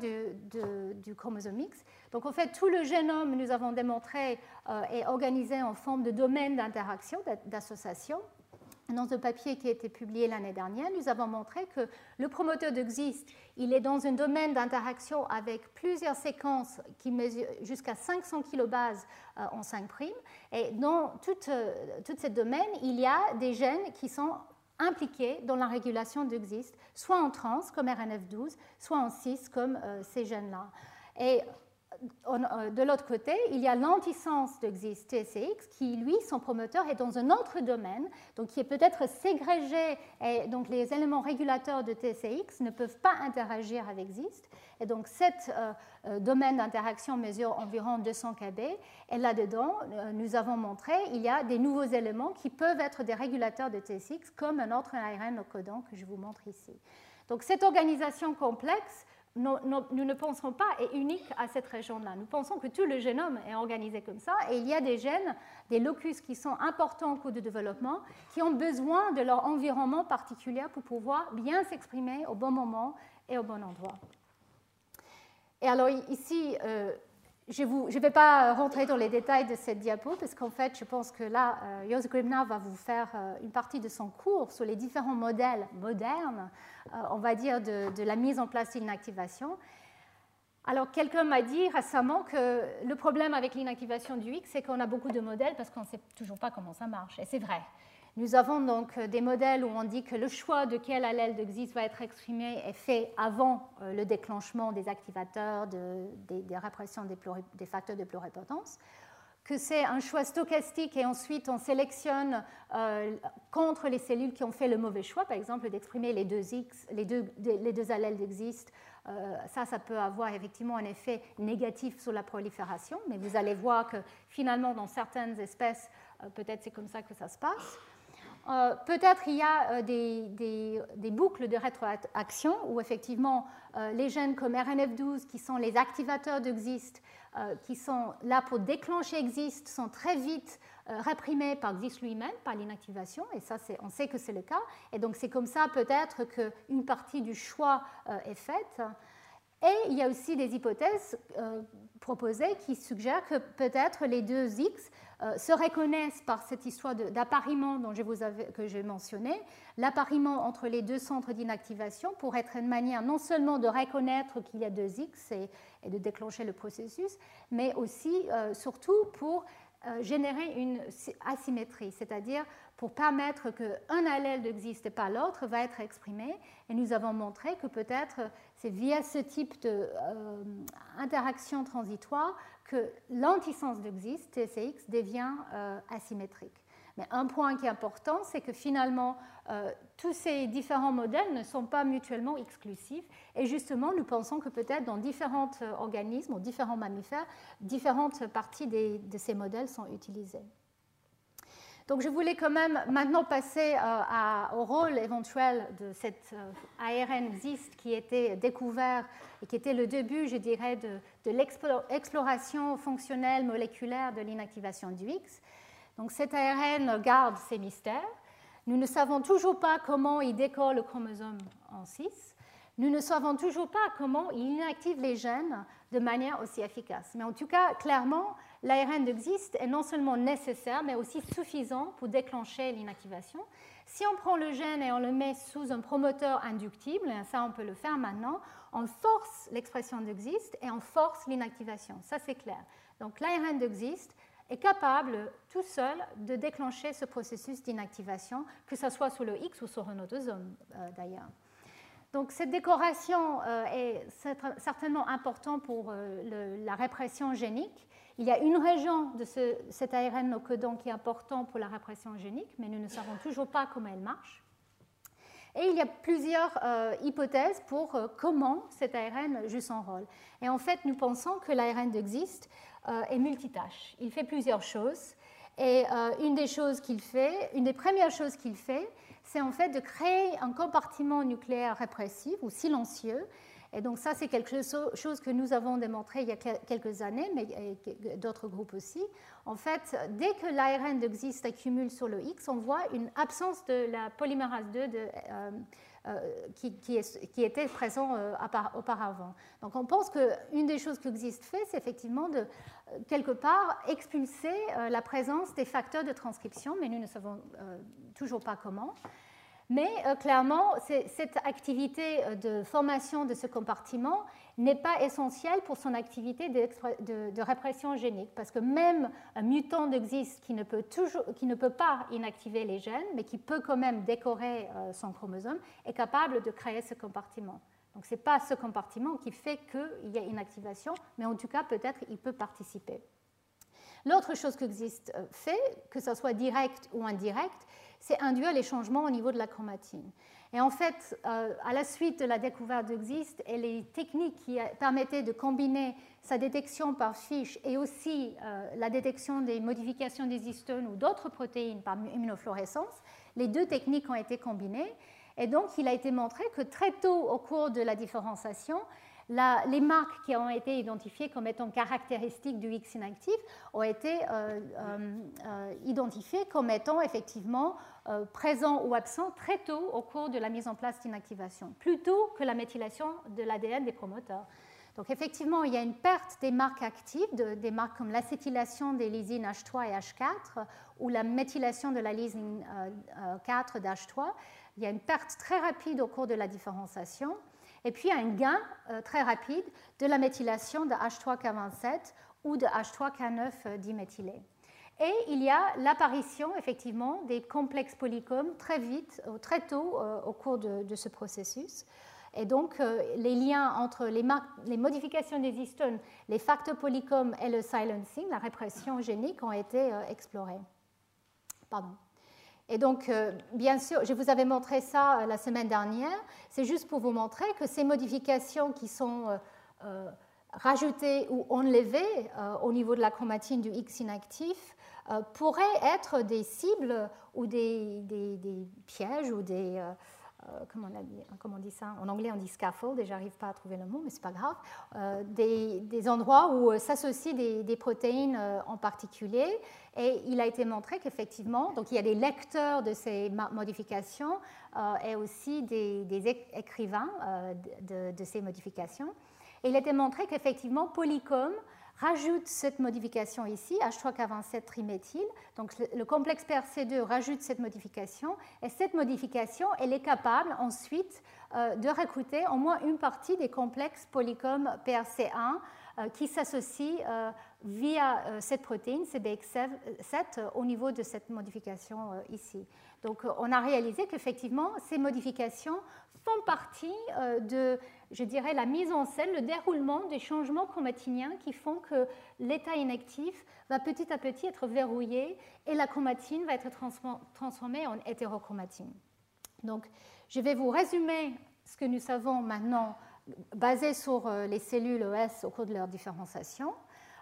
du chromosome X. Donc, en fait, tout le génome, nous avons démontré, est organisé en forme de domaine d'interaction, d'association. Dans un papier qui a été publié l'année dernière, nous avons montré que le promoteur de XIST, il est dans un domaine d'interaction avec plusieurs séquences qui mesurent jusqu'à 500 kilobases en 5'. Et dans tout ce domaine, il y a des gènes qui sont impliqués dans la régulation de XIST, soit en trans, comme RNF12, soit en cis, comme ces gènes-là. Et de l'autre côté, il y a l'antisens de XIST TSCX qui, lui, son promoteur est dans un autre domaine, donc qui est peut-être ségrégé, et donc les éléments régulateurs de TSCX ne peuvent pas interagir avec XIST. Et donc, cet domaine d'interaction mesure environ 200 kb. Et là-dedans, nous avons montré qu'il y a des nouveaux éléments qui peuvent être des régulateurs de TSCX, comme un autre ARN non codant que je vous montre ici. Donc, cette organisation complexe, nous ne pensons pas est unique à cette région-là. Nous pensons que tout le génome est organisé comme ça et il y a des gènes, des locus qui sont importants au cours du développement, qui ont besoin de leur environnement particulier pour pouvoir bien s'exprimer au bon moment et au bon endroit. Et alors ici, je ne vais pas rentrer dans les détails de cette diapo, parce qu'en fait, je pense que là, Jos Grimner va vous faire une partie de son cours sur les différents modèles modernes, on va dire, de la mise en place d'une activation. Alors, quelqu'un m'a dit récemment que le problème avec l'inactivation du X, c'est qu'on a beaucoup de modèles parce qu'on ne sait toujours pas comment ça marche. Et c'est vrai. Nous avons donc des modèles où on dit que le choix de quel allèle de XIS va être exprimé est fait avant le déclenchement des activateurs, des répressions des facteurs de pluripotence, que c'est un choix stochastique et ensuite on sélectionne contre les cellules qui ont fait le mauvais choix, par exemple d'exprimer les deux allèles de XIS. Ça peut avoir effectivement un effet négatif sur la prolifération, mais vous allez voir que finalement dans certaines espèces, peut-être c'est comme ça que ça se passe. Peut-être il y a des boucles de rétroaction où effectivement les gènes comme RNF12 qui sont les activateurs de XIS, qui sont là pour déclencher XIS, sont très vite réprimés par XIS lui-même, par l'inactivation, et ça on sait que c'est le cas, et donc c'est comme ça peut-être qu'une partie du choix est faite. Et il y a aussi des hypothèses proposées qui suggèrent que peut-être les deux X se reconnaissent par cette histoire d'appariement que j'ai mentionné. L'appariement entre les deux centres d'inactivation pour être une manière non seulement de reconnaître qu'il y a deux X et de déclencher le processus, mais aussi, surtout, pour générer une asymétrie, c'est-à-dire pour permettre qu'un allèle n'existe pas l'autre va être exprimé. Et nous avons montré que peut-être c'est via ce type d'interaction transitoire que l'antisens de XIS, TSX, devient asymétrique. Mais un point qui est important, c'est que finalement, tous ces différents modèles ne sont pas mutuellement exclusifs. Et justement, nous pensons que peut-être dans différents organismes ou différents mammifères, différentes parties de ces modèles sont utilisées. Donc je voulais quand même maintenant passer au rôle éventuel de cet ARN XIS qui était découvert et qui était le début, je dirais, de l'exploration fonctionnelle moléculaire de l'inactivation du X. Donc cet ARN garde ses mystères. Nous ne savons toujours pas comment il décore le chromosome en 6. Nous ne savons toujours pas comment il inactive les gènes de manière aussi efficace. Mais en tout cas, clairement, l'ARN de XIS est non seulement nécessaire, mais aussi suffisant pour déclencher l'inactivation. Si on prend le gène et on le met sous un promoteur inductible, et ça on peut le faire maintenant, on force l'expression de XIS et on force l'inactivation. Ça c'est clair. Donc l'ARN de XIS est capable tout seul de déclencher ce processus d'inactivation, que ce soit sur le X ou sur un autosome d'ailleurs. Donc cette décoration est certainement importante pour la répression génique. Il y a une région de cet ARN no codon qui est important pour la répression génique, mais nous ne savons toujours pas comment elle marche. Et il y a plusieurs hypothèses pour comment cet ARN joue son rôle. Et en fait, nous pensons que l'ARN de XIS est multitâche. Il fait plusieurs choses. Et une des premières choses qu'il fait, c'est en fait de créer un compartiment nucléaire répressif ou silencieux. Et donc ça, c'est quelque chose que nous avons démontré il y a quelques années, mais d'autres groupes aussi. En fait, dès que l'ARN de XIS accumule sur le X, on voit une absence de la polymérase 2 qui était présent auparavant. Donc on pense qu'une des choses que XIS fait, c'est effectivement de, quelque part, expulser la présence des facteurs de transcription, mais nous ne savons toujours pas comment. Mais clairement, cette activité de formation de ce compartiment n'est pas essentielle pour son activité de répression génique, parce que même un mutant de XIS qui ne peut pas inactiver les gènes, mais qui peut quand même décorer son chromosome, est capable de créer ce compartiment. Donc ce n'est pas ce compartiment qui fait qu'il y a inactivation, mais en tout cas, peut-être il peut participer. L'autre chose que XIS fait, que ce soit direct ou indirect, c'est induire les changements au niveau de la chromatine. Et en fait, à la suite de la découverte de XIS et les techniques qui permettaient de combiner sa détection par fiche et aussi la détection des modifications des histones ou d'autres protéines par immunofluorescence, les deux techniques ont été combinées. Et donc, il a été montré que très tôt au cours de la différenciation, les marques qui ont été identifiées comme étant caractéristiques du X inactif ont été identifiées comme étant effectivement présents ou absents très tôt au cours de la mise en place d'inactivation, plutôt que la méthylation de l'ADN des promoteurs. Donc effectivement, il y a une perte des marques actives, des marques comme l'acétylation des lysines H3 et H4 ou la méthylation de la lysine 4 d'H3. Il y a une perte très rapide au cours de la différenciation. Et puis, il y a un gain très rapide de la méthylation de H3K27 ou de H3K9 diméthylé. Et il y a l'apparition, effectivement, des complexes polycomes très vite, très tôt au cours de ce processus. Et donc, les liens entre les modifications des histones, les facteurs polycomes et le silencing, la répression génique, ont été explorés. Pardon. Et donc, bien sûr, je vous avais montré ça la semaine dernière. C'est juste pour vous montrer que ces modifications qui sont rajoutées ou enlevées au niveau de la chromatine du X inactif pourraient être des cibles ou des pièges ou des... comment on dit ça? En anglais, on dit scaffold, et je n'arrive pas à trouver le mot, mais ce n'est pas grave. Des endroits où s'associent des protéines en particulier. Et il a été montré qu'effectivement, donc il y a des lecteurs de ces modifications et aussi des écrivains de ces modifications. Et il a été montré qu'effectivement, Polycom rajoute cette modification ici, H3K27 triméthyle. Donc le complexe PRC2 rajoute cette modification, et cette modification, elle est capable ensuite de recruter au moins une partie des complexes Polycom PRC1 qui s'associent via cette protéine, CBX7, au niveau de cette modification ici. Donc on a réalisé qu'effectivement, ces modifications font partie de, je dirais, la mise en scène, le déroulement des changements chromatiniens qui font que l'état inactif va petit à petit être verrouillé et la chromatine va être transformée en hétérochromatine. Donc, je vais vous résumer ce que nous savons maintenant basé sur les cellules ES au cours de leur différenciation.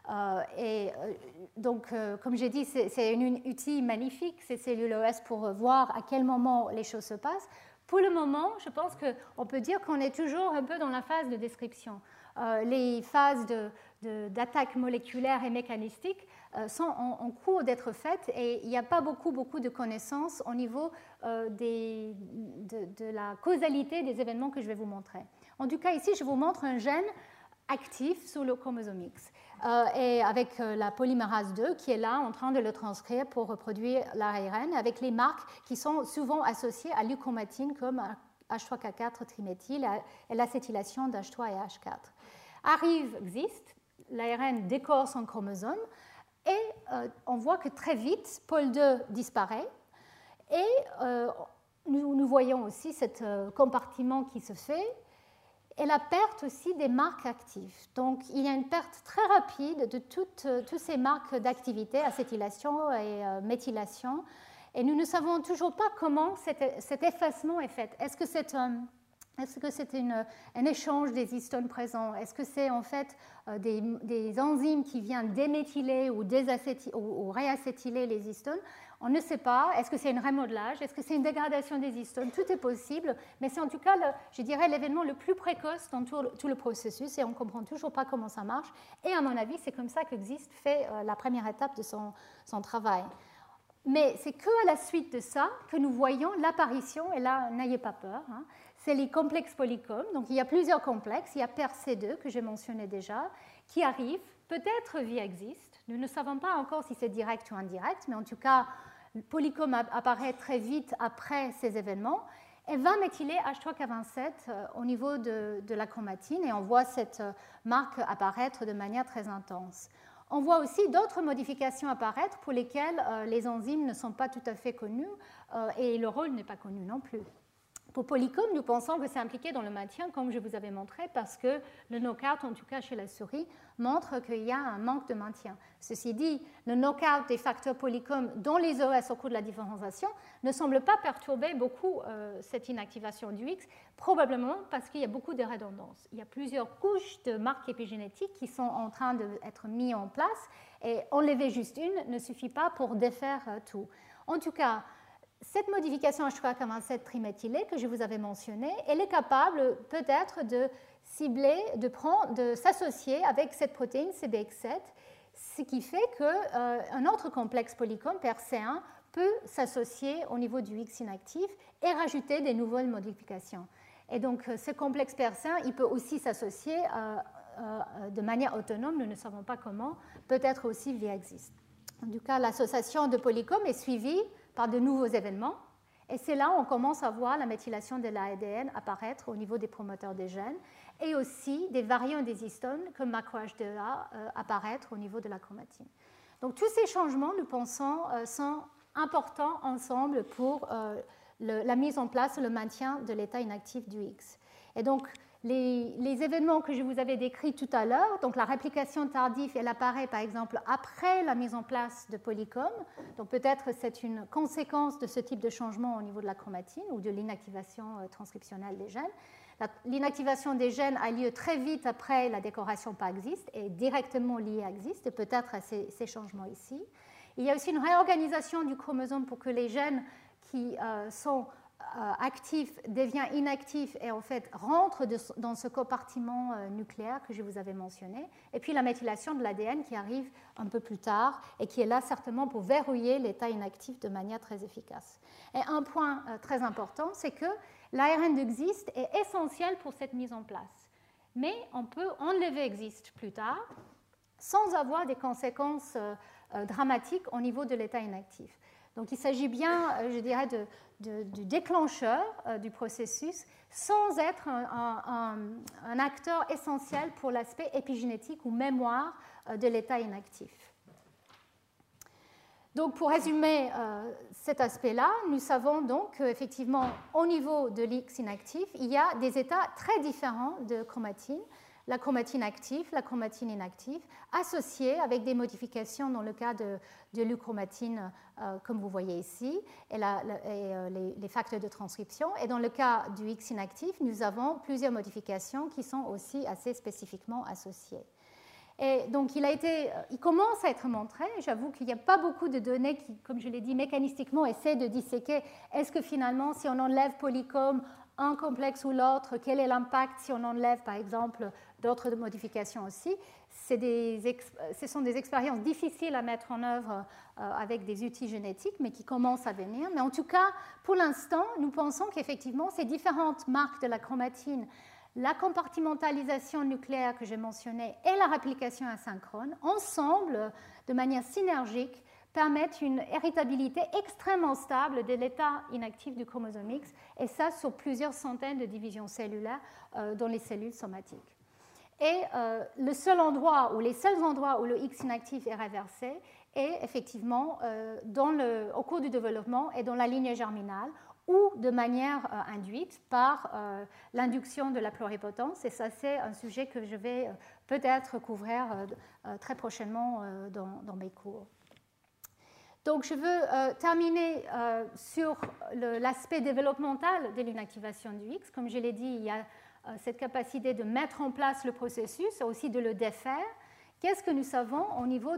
Donc, comme j'ai dit, c'est un outil magnifique, ces cellules ES, pour voir à quel moment les choses se passent. Pour le moment, je pense qu'on peut dire qu'on est toujours un peu dans la phase de description. Les phases d'attaque moléculaire et mécanistique sont en cours d'être faites et il n'y a pas beaucoup de connaissances au niveau de la causalité des événements que je vais vous montrer. En tout cas, ici, je vous montre un gène actif sur le chromosome X et avec la polymérase 2 qui est là en train de le transcrire pour reproduire l'ARN avec les marques qui sont souvent associées à l'euchromatine comme H3K4 triméthyle et l'acétylation d'H3 et H4. ARIV existe, l'ARN décore son chromosome et on voit que très vite, pôle 2 disparaît et nous voyons aussi ce compartiment qui se fait et la perte aussi des marques actives. Donc, il y a une perte très rapide de toutes ces marques d'activité, acétylation et méthylation. Et nous ne savons toujours pas comment cet effacement est fait. Est-ce que c'est un échange des histones présents? Est-ce que c'est en fait des enzymes qui viennent déméthyler ou réacétyler les histones? On ne sait pas. Est-ce que c'est un remodelage? Est-ce que c'est une dégradation des histones? Tout est possible, mais c'est en tout cas, je dirais, l'événement le plus précoce dans tout le processus et on ne comprend toujours pas comment ça marche. Et à mon avis, c'est comme ça qu'Exist fait la première étape de son travail. Mais c'est qu'à la suite de ça que nous voyons l'apparition, et là, n'ayez pas peur, hein, c'est les complexes polycomes. Donc, il y a plusieurs complexes. Il y a PERC2, que j'ai mentionné déjà, qui arrivent peut-être via Exist. Nous ne savons pas encore si c'est direct ou indirect, mais en tout cas, le polycome apparaît très vite après ces événements et va méthyler H3K27 au niveau de la chromatine et on voit cette marque apparaître de manière très intense. On voit aussi d'autres modifications apparaître pour lesquelles les enzymes ne sont pas tout à fait connues et le rôle n'est pas connu non plus. Pour Polycom, nous pensons que c'est impliqué dans le maintien, comme je vous avais montré, parce que le knockout, en tout cas chez la souris, montre qu'il y a un manque de maintien. Ceci dit, le knockout des facteurs Polycom dans les OS au cours de la différenciation ne semble pas perturber beaucoup cette inactivation du X, probablement parce qu'il y a beaucoup de redondance. Il y a plusieurs couches de marques épigénétiques qui sont en train d'être mises en place et enlever juste une ne suffit pas pour défaire tout. En tout cas, cette modification H3K27 triméthylée que je vous avais mentionnée, elle est capable peut-être de cibler, de s'associer avec cette protéine CBX7, ce qui fait qu'un autre complexe polycom, PERC1, peut s'associer au niveau du X inactif et rajouter des nouvelles modifications. Et donc, ce complexe PERC1, il peut aussi s'associer de manière autonome, nous ne savons pas comment, peut-être aussi via existe. En tout cas, l'association de polycom est suivie par de nouveaux événements, et c'est là où on commence à voir la méthylation de l'ADN apparaître au niveau des promoteurs des gènes, et aussi des variants des histones comme macroH2A apparaître au niveau de la chromatine. Donc tous ces changements, nous pensons, sont importants ensemble pour la mise en place et le maintien de l'état inactif du X. Et donc les événements que je vous avais décrits tout à l'heure, donc la réplication tardive, elle apparaît par exemple après la mise en place de polycom, donc peut-être c'est une conséquence de ce type de changement au niveau de la chromatine ou de l'inactivation transcriptionnelle des gènes. L'inactivation des gènes a lieu très vite après la décoration par existe et directement liée à existe, et peut-être à ces changements ici. Il y a aussi une réorganisation du chromosome pour que les gènes qui sont actifs deviennent inactifs et en fait rentrent dans ce compartiment nucléaire que je vous avais mentionné. Et puis la méthylation de l'ADN qui arrive un peu plus tard et qui est là certainement pour verrouiller l'état inactif de manière très efficace. Et un point très important, c'est que l'ARN d'existe est essentiel pour cette mise en place. Mais on peut enlever existe plus tard sans avoir des conséquences dramatiques au niveau de l'état inactif. Donc il s'agit bien, je dirais, du déclencheur du processus sans être un acteur essentiel pour l'aspect épigénétique ou mémoire de l'état inactif. Donc pour résumer cet aspect-là, nous savons donc qu'effectivement, au niveau de l'X inactif, il y a des états très différents de chromatine. La chromatine active, la chromatine inactive, associées avec des modifications dans le cas de l'euchromatine, comme vous voyez ici, et les facteurs de transcription. Et dans le cas du X inactif, nous avons plusieurs modifications qui sont aussi assez spécifiquement associées. Et donc, il commence à être montré. J'avoue qu'il n'y a pas beaucoup de données qui, comme je l'ai dit, mécanistiquement essaient de disséquer est-ce que finalement, si on enlève polycom, un complexe ou l'autre, quel est l'impact si on enlève, par exemple, d'autres modifications aussi. Ce sont des expériences difficiles à mettre en œuvre avec des outils génétiques, mais qui commencent à venir. Mais en tout cas, pour l'instant, nous pensons qu'effectivement, ces différentes marques de la chromatine, la compartimentalisation nucléaire que j'ai mentionnée et la réplication asynchrone, ensemble, de manière synergique, permettent une héritabilité extrêmement stable de l'état inactif du chromosome X, et ça sur plusieurs centaines de divisions cellulaires dans les cellules somatiques. Et le seul endroit, ou les seuls endroits où le X inactif est réversé est effectivement au cours du développement et dans la lignée germinale, ou de manière induite par l'induction de la pluripotence. Et ça, c'est un sujet que je vais peut-être couvrir très prochainement dans mes cours. Donc, je veux terminer sur l'aspect développemental de l'inactivation du X. Comme je l'ai dit, il y a cette capacité de mettre en place le processus, aussi de le défaire. Qu'est-ce que nous savons au niveau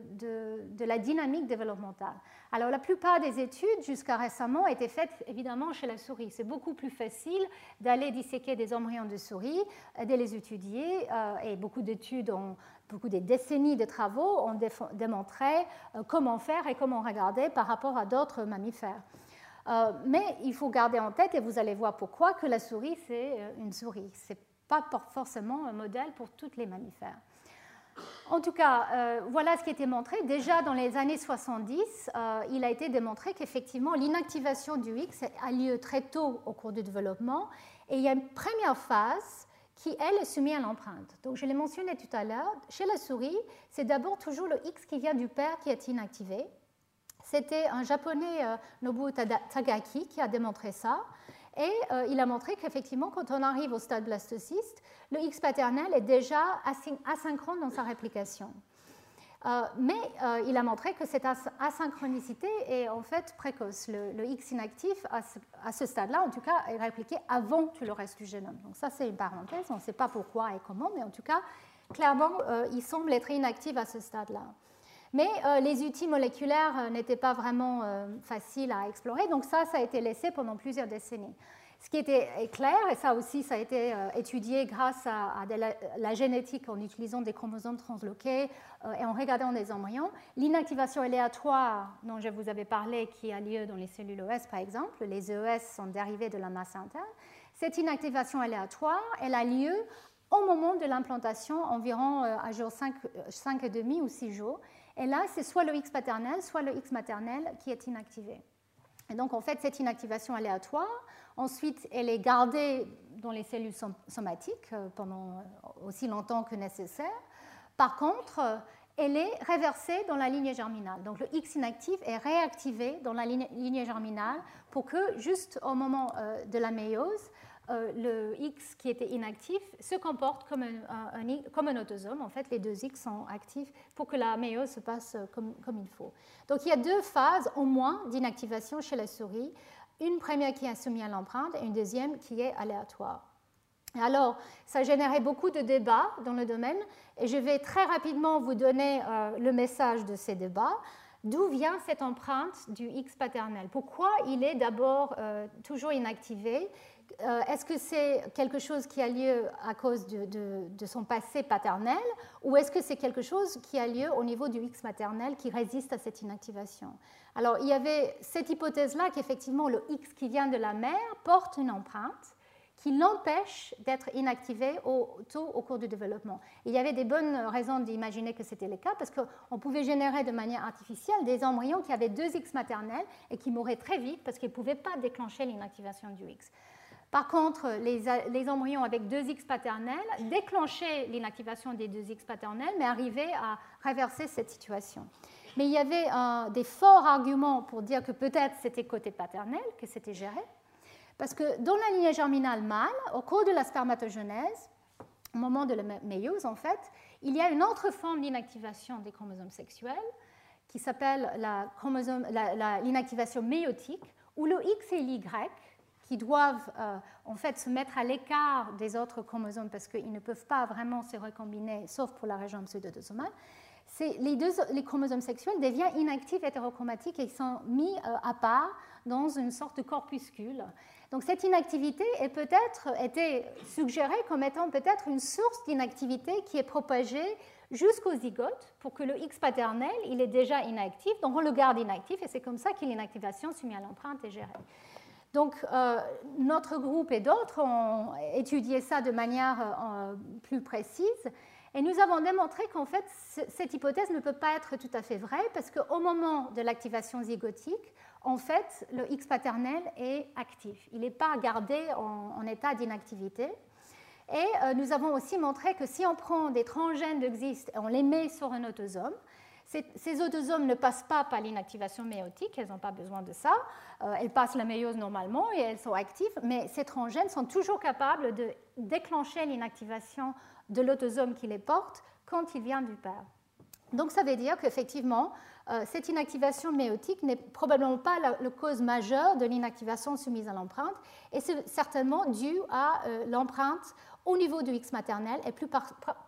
de la dynamique développementale? Alors, la plupart des études, jusqu'à récemment, étaient faites évidemment chez la souris. C'est beaucoup plus facile d'aller disséquer des embryons de souris, de les étudier, et beaucoup d'études, beaucoup de décennies de travaux ont démontré comment faire et comment regarder par rapport à d'autres mammifères. Mais il faut garder en tête, et vous allez voir pourquoi, que la souris, c'est une souris. Ce n'est pas forcément un modèle pour tous les mammifères. En tout cas, voilà ce qui a été montré. Déjà dans les années 70, il a été démontré qu'effectivement, l'inactivation du X a lieu très tôt au cours du développement. Et il y a une première phase qui, elle, est soumise à l'empreinte. Donc, je l'ai mentionné tout à l'heure. Chez la souris, c'est d'abord toujours le X qui vient du père qui est inactivé. C'était un japonais, Nobuo Tagaki, qui a démontré ça. Et il a montré qu'effectivement, quand on arrive au stade blastocyste, le X paternel est déjà asynchrone dans sa réplication. Mais il a montré que cette asynchronicité est en fait précoce. Le X inactif, à ce stade-là, en tout cas, est répliqué avant tout le reste du génome. Donc ça, c'est une parenthèse. On ne sait pas pourquoi et comment, mais en tout cas, clairement, il semble être inactif à ce stade-là. Mais les outils moléculaires n'étaient pas vraiment faciles à explorer, donc ça a été laissé pendant plusieurs décennies. Ce qui était clair, et ça aussi ça a été étudié grâce à la génétique en utilisant des chromosomes transloqués et en regardant des embryons, l'inactivation aléatoire dont je vous avais parlé qui a lieu dans les cellules ES par exemple, les ES sont dérivés de la masse interne, cette inactivation aléatoire, elle a lieu au moment de l'implantation, environ à jour 5,5 ou 6 jours. Et là, c'est soit le X paternel, soit le X maternel qui est inactivé. Et donc, en fait, cette inactivation aléatoire, ensuite, elle est gardée dans les cellules somatiques pendant aussi longtemps que nécessaire. Par contre, elle est réversée dans la lignée germinale. Donc, le X inactif est réactivé dans la lignée germinale pour que, juste au moment de la méiose, le X qui était inactif se comporte comme un autosome. En fait, les deux X sont actifs pour que la méiose se passe comme il faut. Donc, il y a 2 phases au moins d'inactivation chez la souris. Une première qui est soumise à l'empreinte et une deuxième qui est aléatoire. Alors, ça a généré beaucoup de débats dans le domaine et je vais très rapidement vous donner le message de ces débats. D'où vient cette empreinte du X paternel? Pourquoi il est d'abord toujours inactivé? Est-ce que c'est quelque chose qui a lieu à cause de son passé paternel ou est-ce que c'est quelque chose qui a lieu au niveau du X maternel qui résiste à cette inactivation? Alors, il y avait cette hypothèse-là qu'effectivement le X qui vient de la mère porte une empreinte qui l'empêche d'être inactivé tôt au cours du développement. Il y avait des bonnes raisons d'imaginer que c'était le cas parce qu'on pouvait générer de manière artificielle des embryons qui avaient 2 X maternels et qui mouraient très vite parce qu'ils ne pouvaient pas déclencher l'inactivation du X. Par contre, les embryons avec 2 X paternels déclenchaient l'inactivation des 2 X paternels mais arrivaient à réverser cette situation. Mais il y avait des forts arguments pour dire que peut-être c'était côté paternel, que c'était géré. Parce que dans la lignée germinale mâle, au cours de la spermatogenèse, au moment de la méiose, en fait, il y a une autre forme d'inactivation des chromosomes sexuels qui s'appelle l'inactivation méiotique, où le X et l'Y, qui doivent en fait se mettre à l'écart des autres chromosomes parce qu'ils ne peuvent pas vraiment se recombiner, sauf pour la région pseudo-autosomale, les chromosomes sexuels deviennent inactifs hétérochromatiques et ils sont mis à part dans une sorte de corpuscule. Donc cette inactivité a peut-être été suggérée comme étant peut-être une source d'inactivité qui est propagée jusqu'au zygote pour que le X paternel il est déjà inactif, donc on le garde inactif et c'est comme ça que l'inactivation soumise à l'empreinte est gérée. Donc notre groupe et d'autres ont étudié ça de manière plus précise. Et nous avons démontré qu'en fait, cette hypothèse ne peut pas être tout à fait vraie parce qu'au moment de l'activation zygotique, en fait, le X paternel est actif. Il n'est pas gardé en état d'inactivité. Et nous avons aussi montré que si on prend des transgènes de XIST et on les met sur un autosome, ces autosomes ne passent pas par l'inactivation méiotique, elles n'ont pas besoin de ça. Elles passent la méiose normalement et elles sont actives, mais ces transgènes sont toujours capables de déclencher l'inactivation de l'autosome qui les porte quand il vient du père. Donc ça veut dire qu'effectivement, cette inactivation méiotique n'est probablement pas la cause majeure de l'inactivation soumise à l'empreinte et c'est certainement dû à l'empreinte au niveau du X maternel et plus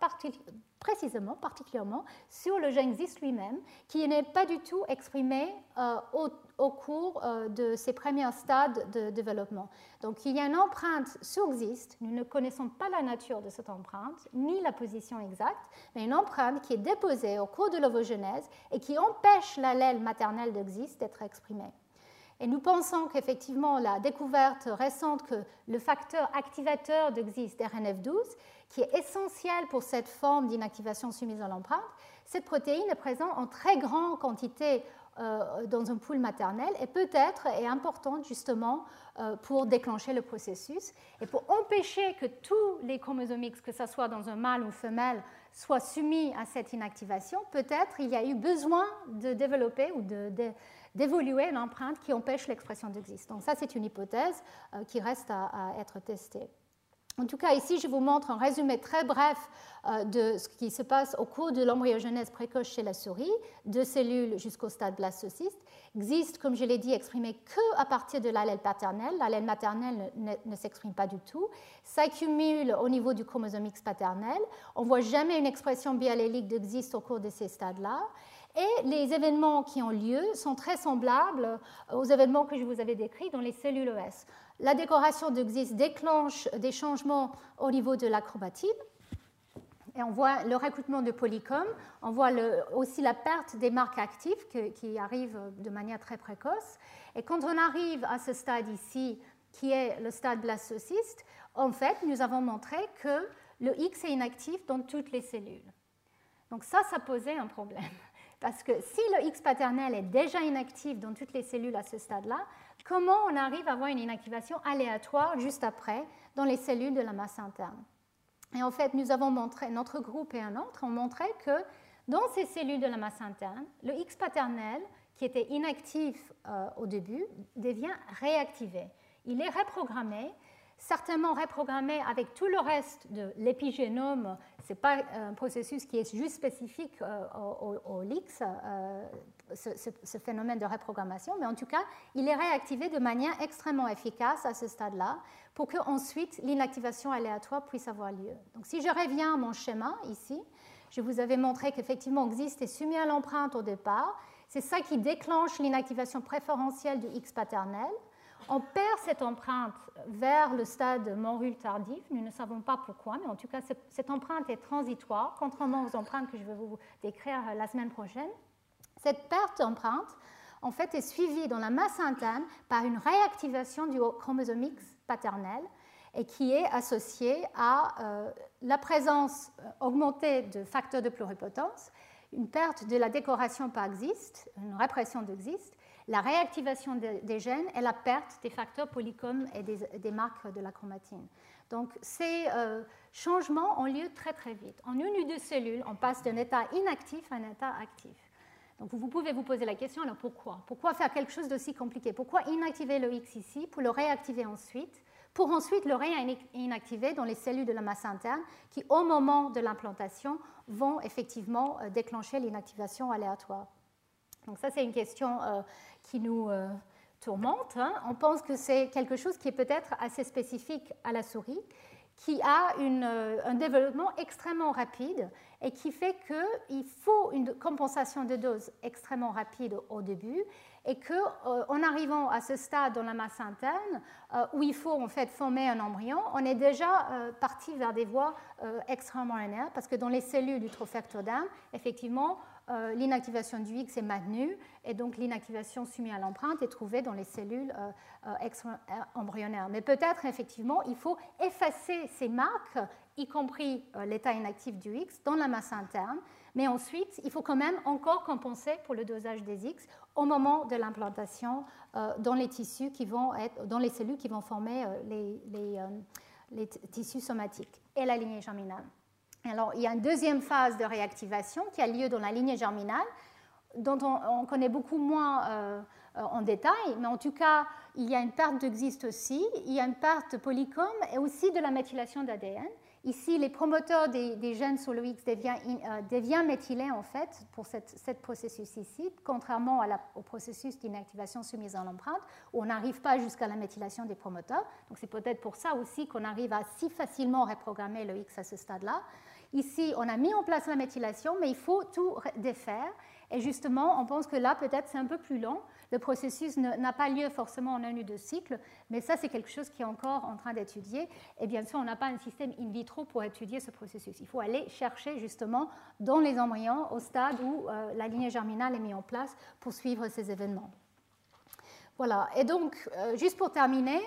particulièrement sur le gène XIST lui-même, qui n'est pas du tout exprimé au cours de ces premiers stades de développement. Donc il y a une empreinte sur XIST, nous ne connaissons pas la nature de cette empreinte, ni la position exacte, mais une empreinte qui est déposée au cours de l'ovogenèse et qui empêche l'allèle maternel de XIST d'être exprimé. Et nous pensons qu'effectivement, la découverte récente que le facteur activateur de XIST, RNF12, qui est essentiel pour cette forme d'inactivation soumise à l'empreinte, cette protéine est présente en très grande quantité dans un pool maternel et peut-être est importante justement pour déclencher le processus et pour empêcher que tous les chromosomes X, que ce soit dans un mâle ou femelle, soient soumis à cette inactivation. Peut-être il y a eu besoin de développer ou d'évoluer une empreinte qui empêche l'expression de XIST. Donc ça, c'est une hypothèse qui reste à être testée. En tout cas, ici, je vous montre un résumé très bref de ce qui se passe au cours de l'embryogenèse précoce chez la souris, de cellules jusqu'au stade blastocyste. XIST, comme je l'ai dit, exprimé qu'à partir de l'allèle paternel. L'allèle maternel ne s'exprime pas du tout. S'accumule au niveau du chromosome X paternel. On ne voit jamais une expression biallélique de XIST au cours de ces stades-là. Et les événements qui ont lieu sont très semblables aux événements que je vous avais décrits dans les cellules ES. La décoration de XIST déclenche des changements au niveau de la chromatine. Et on voit le recrutement de polycomes, on voit aussi la perte des marques actives qui arrivent de manière très précoce. Et quand on arrive à ce stade ici, qui est le stade blastocyste, en fait, nous avons montré que le X est inactif dans toutes les cellules. Donc ça posait un problème. Parce que si le X paternel est déjà inactif dans toutes les cellules à ce stade-là, comment on arrive à avoir une inactivation aléatoire juste après dans les cellules de la masse interne? Et en fait, nous avons montré, notre groupe et un autre ont montré que dans ces cellules de la masse interne, le X paternel, qui était inactif au début, devient réactivé. Il est reprogrammé, certainement reprogrammé avec tout le reste de l'épigénome. Ce n'est pas un processus qui est juste spécifique au LIX, ce phénomène de reprogrammation, mais en tout cas, il est réactivé de manière extrêmement efficace à ce stade-là pour qu'ensuite l'inactivation aléatoire puisse avoir lieu. Donc si je reviens à mon schéma ici, je vous avais montré qu'effectivement X est soumis à l'empreinte au départ. C'est ça qui déclenche l'inactivation préférentielle du X paternel. On perd cette empreinte vers le stade morule tardif. Nous ne savons pas pourquoi, mais en tout cas, cette empreinte est transitoire, contrairement aux empreintes que je vais vous décrire la semaine prochaine. Cette perte d'empreinte, en fait, est suivie dans la masse interne par une réactivation du chromosome X paternel et qui est associée à la présence augmentée de facteurs de pluripotence, une perte de la décoration par XIST, une répression de XIST, la réactivation des gènes et la perte des facteurs polycom et des marques de la chromatine. Donc, ces changements ont lieu très très vite. En une ou deux cellules, on passe d'un état inactif à un état actif. Donc, vous pouvez vous poser la question, alors pourquoi? Pourquoi faire quelque chose d'aussi compliqué? Pourquoi inactiver le X ici pour le réactiver ensuite, pour ensuite le réinactiver dans les cellules de la masse interne qui, au moment de l'implantation, vont effectivement déclencher l'inactivation aléatoire? Donc ça, c'est une question qui nous tourmente. On pense que c'est quelque chose qui est peut-être assez spécifique à la souris, qui a un développement extrêmement rapide et qui fait qu'il faut une compensation de dose extrêmement rapide au début et qu'en arrivant à ce stade dans la masse interne, où il faut en fait former un embryon, on est déjà parti vers des voies extra-embryonnaires parce que dans les cellules du trophectoderme, effectivement, l'inactivation du X est maintenue et donc l'inactivation soumise à l'empreinte est trouvée dans les cellules extra-embryonnaires. Mais peut-être, effectivement, il faut effacer ces marques, y compris l'état inactif du X, dans la masse interne. Mais ensuite, il faut quand même encore compenser pour le dosage des X au moment de l'implantation dans les tissus qui vont être, dans les cellules qui vont former les tissus somatiques et la lignée germinale. Alors, il y a une deuxième phase de réactivation qui a lieu dans la lignée germinale, dont on connaît beaucoup moins en détail, mais en tout cas, il y a une perte de XIST aussi, il y a une perte de polycom et aussi de la méthylation d'ADN. Ici, les promoteurs des gènes sur le X deviennent méthylés en fait pour ce processus ici, contrairement au processus d'inactivation soumise à l'empreinte, où on n'arrive pas jusqu'à la méthylation des promoteurs. Donc c'est peut-être pour ça aussi qu'on arrive à si facilement reprogrammer le X à ce stade-là. Ici, on a mis en place la méthylation, mais il faut tout défaire. Et justement, on pense que là, peut-être, c'est un peu plus long. Le processus n'a pas lieu forcément en un ou deux cycles, mais ça, c'est quelque chose qui est encore en train d'étudier. Et bien sûr, on n'a pas un système in vitro pour étudier ce processus. Il faut aller chercher justement dans les embryons au stade où la lignée germinale est mise en place pour suivre ces événements. Voilà. Et donc, juste pour terminer,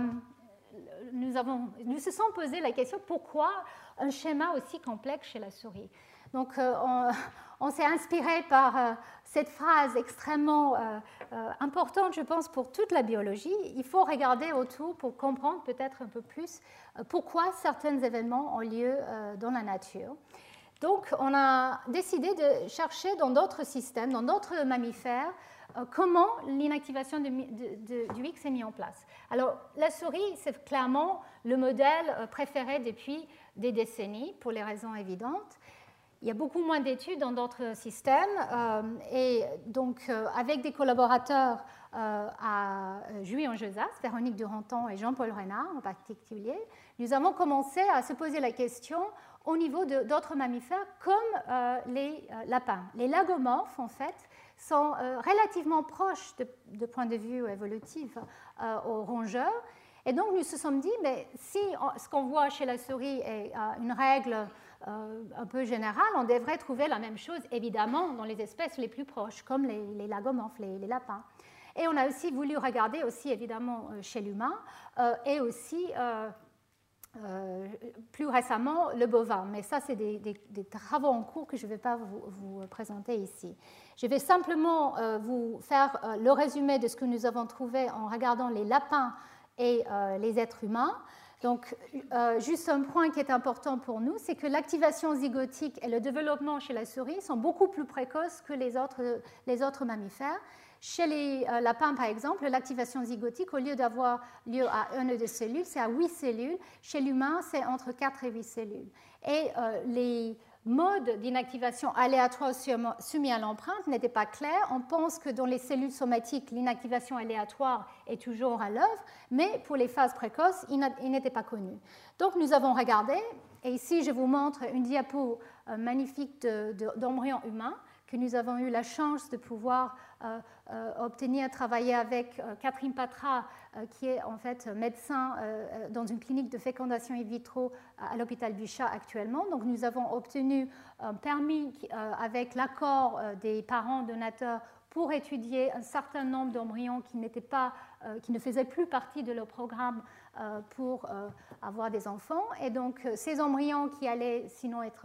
nous se sommes posé la question pourquoi un schéma aussi complexe chez la souris. Donc, on s'est inspiré par cette phrase extrêmement importante, je pense, pour toute la biologie. Il faut regarder autour pour comprendre peut-être un peu plus pourquoi certains événements ont lieu dans la nature. Donc, on a décidé de chercher dans d'autres systèmes, dans d'autres mammifères, comment l'inactivation du X est mise en place. Alors, la souris, c'est clairement le modèle préféré depuis des décennies, pour les raisons évidentes. Il y a beaucoup moins d'études dans d'autres systèmes, et donc avec des collaborateurs à Jouy-en-Josas, Véronique Duranton et Jean-Paul Renard en particulier, nous avons commencé à se poser la question au niveau d'autres mammifères comme les lapins. Les lagomorphes, en fait, sont relativement proches de point de vue évolutif aux rongeurs. Et donc, nous nous sommes dit, mais si ce qu'on voit chez la souris est une règle un peu générale, on devrait trouver la même chose, évidemment, dans les espèces les plus proches, comme les lagomorphes, les lapins. Et on a aussi voulu regarder, aussi, évidemment, chez l'humain, et aussi plus récemment le bovin. Mais ça, c'est des travaux en cours que je ne vais pas vous présenter ici. Je vais simplement vous faire le résumé de ce que nous avons trouvé en regardant les lapins et les êtres humains. Donc, juste un point qui est important pour nous, c'est que l'activation zygotique et le développement chez la souris sont beaucoup plus précoces que les autres mammifères. Chez les lapins, par exemple, l'activation zygotique, au lieu d'avoir lieu à 1 ou 2 cellules, c'est à 8 cellules. Chez l'humain, c'est entre 4 et 8 cellules. Et les modes d'inactivation aléatoire soumis à l'empreinte n'étaient pas clairs. On pense que dans les cellules somatiques, l'inactivation aléatoire est toujours à l'œuvre, mais pour les phases précoces, il n'était pas connu. Donc nous avons regardé, et ici je vous montre une diapo magnifique d'embryons humains que nous avons eu la chance de pouvoir obtenir, travailler avec Catherine Patra, qui est en fait médecin dans une clinique de fécondation in vitro à l'hôpital du Chat actuellement. Donc nous avons obtenu un permis avec l'accord des parents donateurs pour étudier un certain nombre d'embryons qui ne faisaient plus partie de leur programme pour avoir des enfants. Et donc ces embryons qui allaient sinon être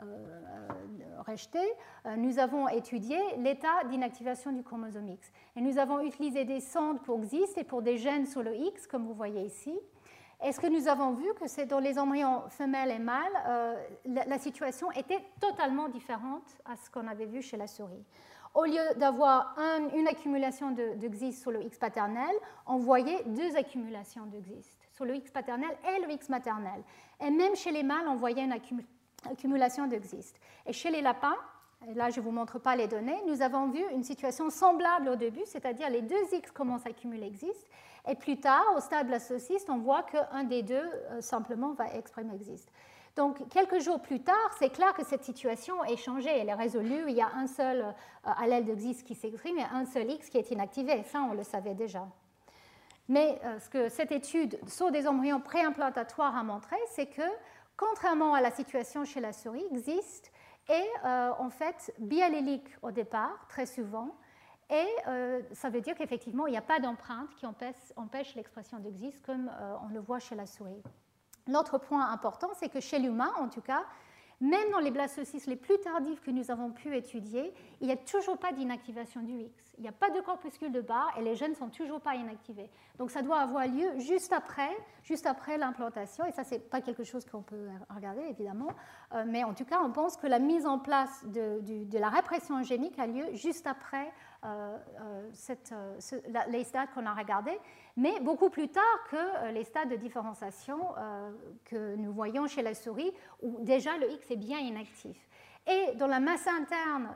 rejetés, nous avons étudié l'état d'inactivation du chromosome X. Et nous avons utilisé des sondes pour XIST et pour des gènes sur le X, comme vous voyez ici. Et ce que nous avons vu, que c'est dans les embryons femelles et mâles, la situation était totalement différente à ce qu'on avait vu chez la souris. Au lieu d'avoir une accumulation de XIST sur le X paternel, on voyait 2 accumulations de XIST sur le X paternel et le X maternel. Et même chez les mâles, on voyait une accumulation de XIST. Et chez les lapins, et là je ne vous montre pas les données, nous avons vu une situation semblable au début, c'est-à-dire les 2 X commencent à accumuler XIST, et plus tard, au stade blastocyste, on voit qu'un des 2 simplement va exprimer XIST. Donc, quelques jours plus tard, c'est clair que cette situation est changée, elle est résolue. Il y a un seul allèle de XIST qui s'exprime et un seul X qui est inactivé. Ça, on le savait déjà. Mais ce que cette étude sur des embryons préimplantatoires a montré, c'est que, contrairement à la situation chez la souris, XIST est en fait biallélique au départ, très souvent. Et ça veut dire qu'effectivement, il n'y a pas d'empreinte qui empêche l'expression de XIST comme on le voit chez la souris. L'autre point important, c'est que chez l'humain, en tout cas, même dans les blastocystes les plus tardifs que nous avons pu étudier, il n'y a toujours pas d'inactivation du X. Il n'y a pas de corpuscule de barre et les gènes ne sont toujours pas inactivés. Donc ça doit avoir lieu juste après l'implantation, et ça, ce n'est pas quelque chose qu'on peut regarder, évidemment, mais en tout cas, on pense que la mise en place de la répression génique a lieu juste après les stades qu'on a regardés, mais beaucoup plus tard que les stades de différenciation que nous voyons chez la souris, où déjà le X est bien inactif. Et dans la masse interne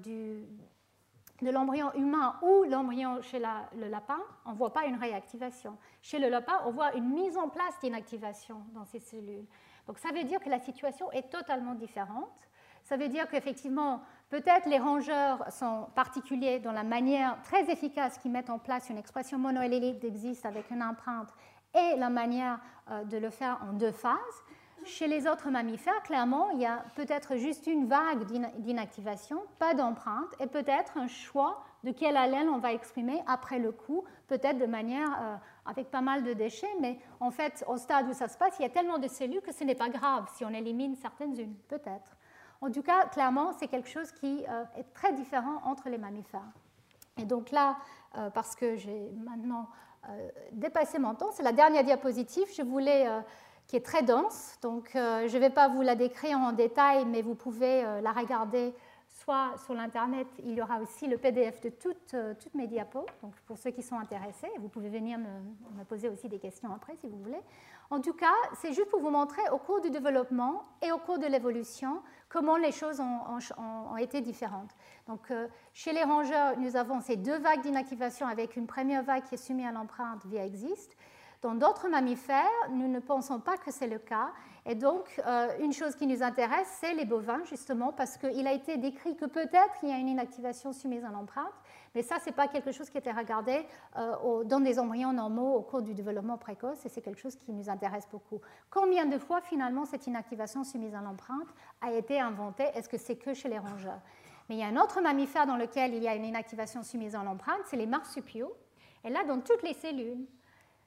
de l'embryon humain ou l'embryon chez le lapin, on ne voit pas une réactivation. Chez le lapin, on voit une mise en place d'inactivation dans ces cellules. Donc ça veut dire que la situation est totalement différente. Ça veut dire qu'effectivement, peut-être les rongeurs sont particuliers dans la manière très efficace qu'ils mettent en place une expression monoallélique d'existe avec une empreinte et la manière de le faire en 2 phases. Chez les autres mammifères, clairement, il y a peut-être juste une vague d'inactivation, pas d'empreinte, et peut-être un choix de quel allèle on va exprimer après le coup, peut-être de manière avec pas mal de déchets, mais en fait, au stade où ça se passe, il y a tellement de cellules que ce n'est pas grave si on élimine certaines-unes, peut-être. En tout cas, clairement, c'est quelque chose qui est très différent entre les mammifères. Et donc là, parce que j'ai maintenant dépassé mon temps, c'est la dernière diapositive, qui est très dense, donc je ne vais pas vous la décrire en détail, mais vous pouvez la regarder soit sur l'Internet, il y aura aussi le PDF de toutes mes diapos, donc pour ceux qui sont intéressés, vous pouvez venir me poser aussi des questions après si vous voulez. En tout cas, c'est juste pour vous montrer au cours du développement et au cours de l'évolution comment les choses ont été différentes. Donc, chez les rongeurs, nous avons ces 2 vagues d'inactivation avec une première vague qui est soumise à l'empreinte via XIST. Dans d'autres mammifères, nous ne pensons pas que c'est le cas. Et donc, une chose qui nous intéresse, c'est les bovins, justement, parce qu'il a été décrit que peut-être il y a une inactivation soumise à l'empreinte, mais ça, ce n'est pas quelque chose qui a été regardé dans des embryons normaux au cours du développement précoce, et c'est quelque chose qui nous intéresse beaucoup. Combien de fois, finalement, cette inactivation soumise à l'empreinte a été inventée? Est-ce que c'est que chez les rongeurs? Mais il y a un autre mammifère dans lequel il y a une inactivation soumise à l'empreinte, c'est les marsupiaux. Et là, dans toutes les cellules,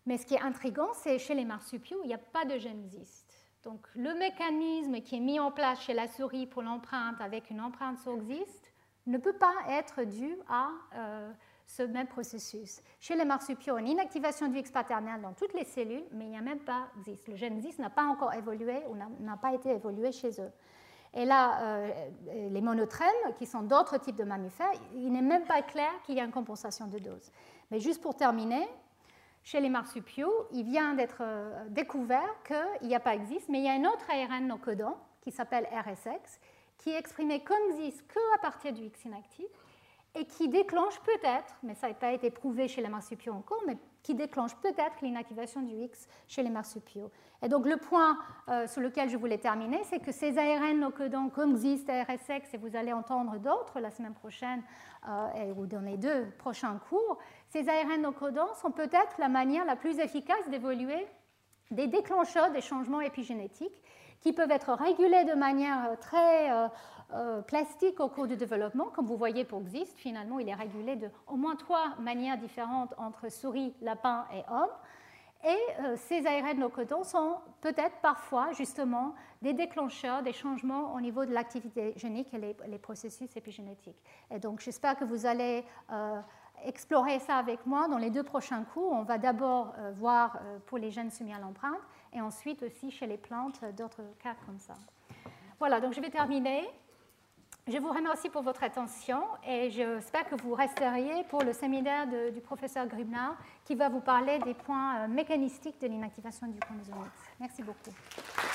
Mais ce qui est intriguant, c'est chez les marsupiaux, il n'y a pas de gène ZIST. Donc le mécanisme qui est mis en place chez la souris pour l'empreinte avec une empreinte sur XIST ne peut pas être dû à ce même processus. Chez les marsupiaux, une inactivation du X paternel dans toutes les cellules, mais il n'y a même pas XIST. Le gène XIST n'a pas encore évolué ou n'a pas été évolué chez eux. Et là, les monotrèmes, qui sont d'autres types de mammifères, il n'est même pas clair qu'il y ait une compensation de dose. Mais juste pour terminer, chez les marsupiaux, il vient d'être découvert qu'il n'y a pas XIST, mais il y a un autre ARN non codant qui s'appelle RSX, qui est exprimé comme XIST qu'à partir du X inactif et qui déclenche peut-être, mais ça n'a pas été prouvé chez les marsupiaux encore, mais qui déclenche peut-être l'inactivation du X chez les marsupiaux. Et donc le point sur lequel je voulais terminer, c'est que ces ARN non codants comme XIST et RSX, et vous allez entendre d'autres la semaine prochaine ou dans les 2 prochains cours, ces ARN non codants sont peut-être la manière la plus efficace d'évoluer des déclencheurs des changements épigénétiques qui peuvent être régulés de manière très plastique au cours du développement. Comme vous voyez pour XIST, finalement, il est régulé de au moins 3 manières différentes entre souris, lapin et homme. Et ces ARN non codants sont peut-être parfois justement des déclencheurs des changements au niveau de l'activité génique et les processus épigénétiques. Et donc j'espère que vous allez explorer ça avec moi dans les 2 prochains cours. On va d'abord voir pour les gènes soumis à l'empreinte et ensuite aussi chez les plantes d'autres cas comme ça. Voilà, donc je vais terminer. Je vous remercie pour votre attention et j'espère que vous resteriez pour le séminaire du professeur Gribnau qui va vous parler des points mécanistiques de l'inactivation du chromosome X. Merci beaucoup.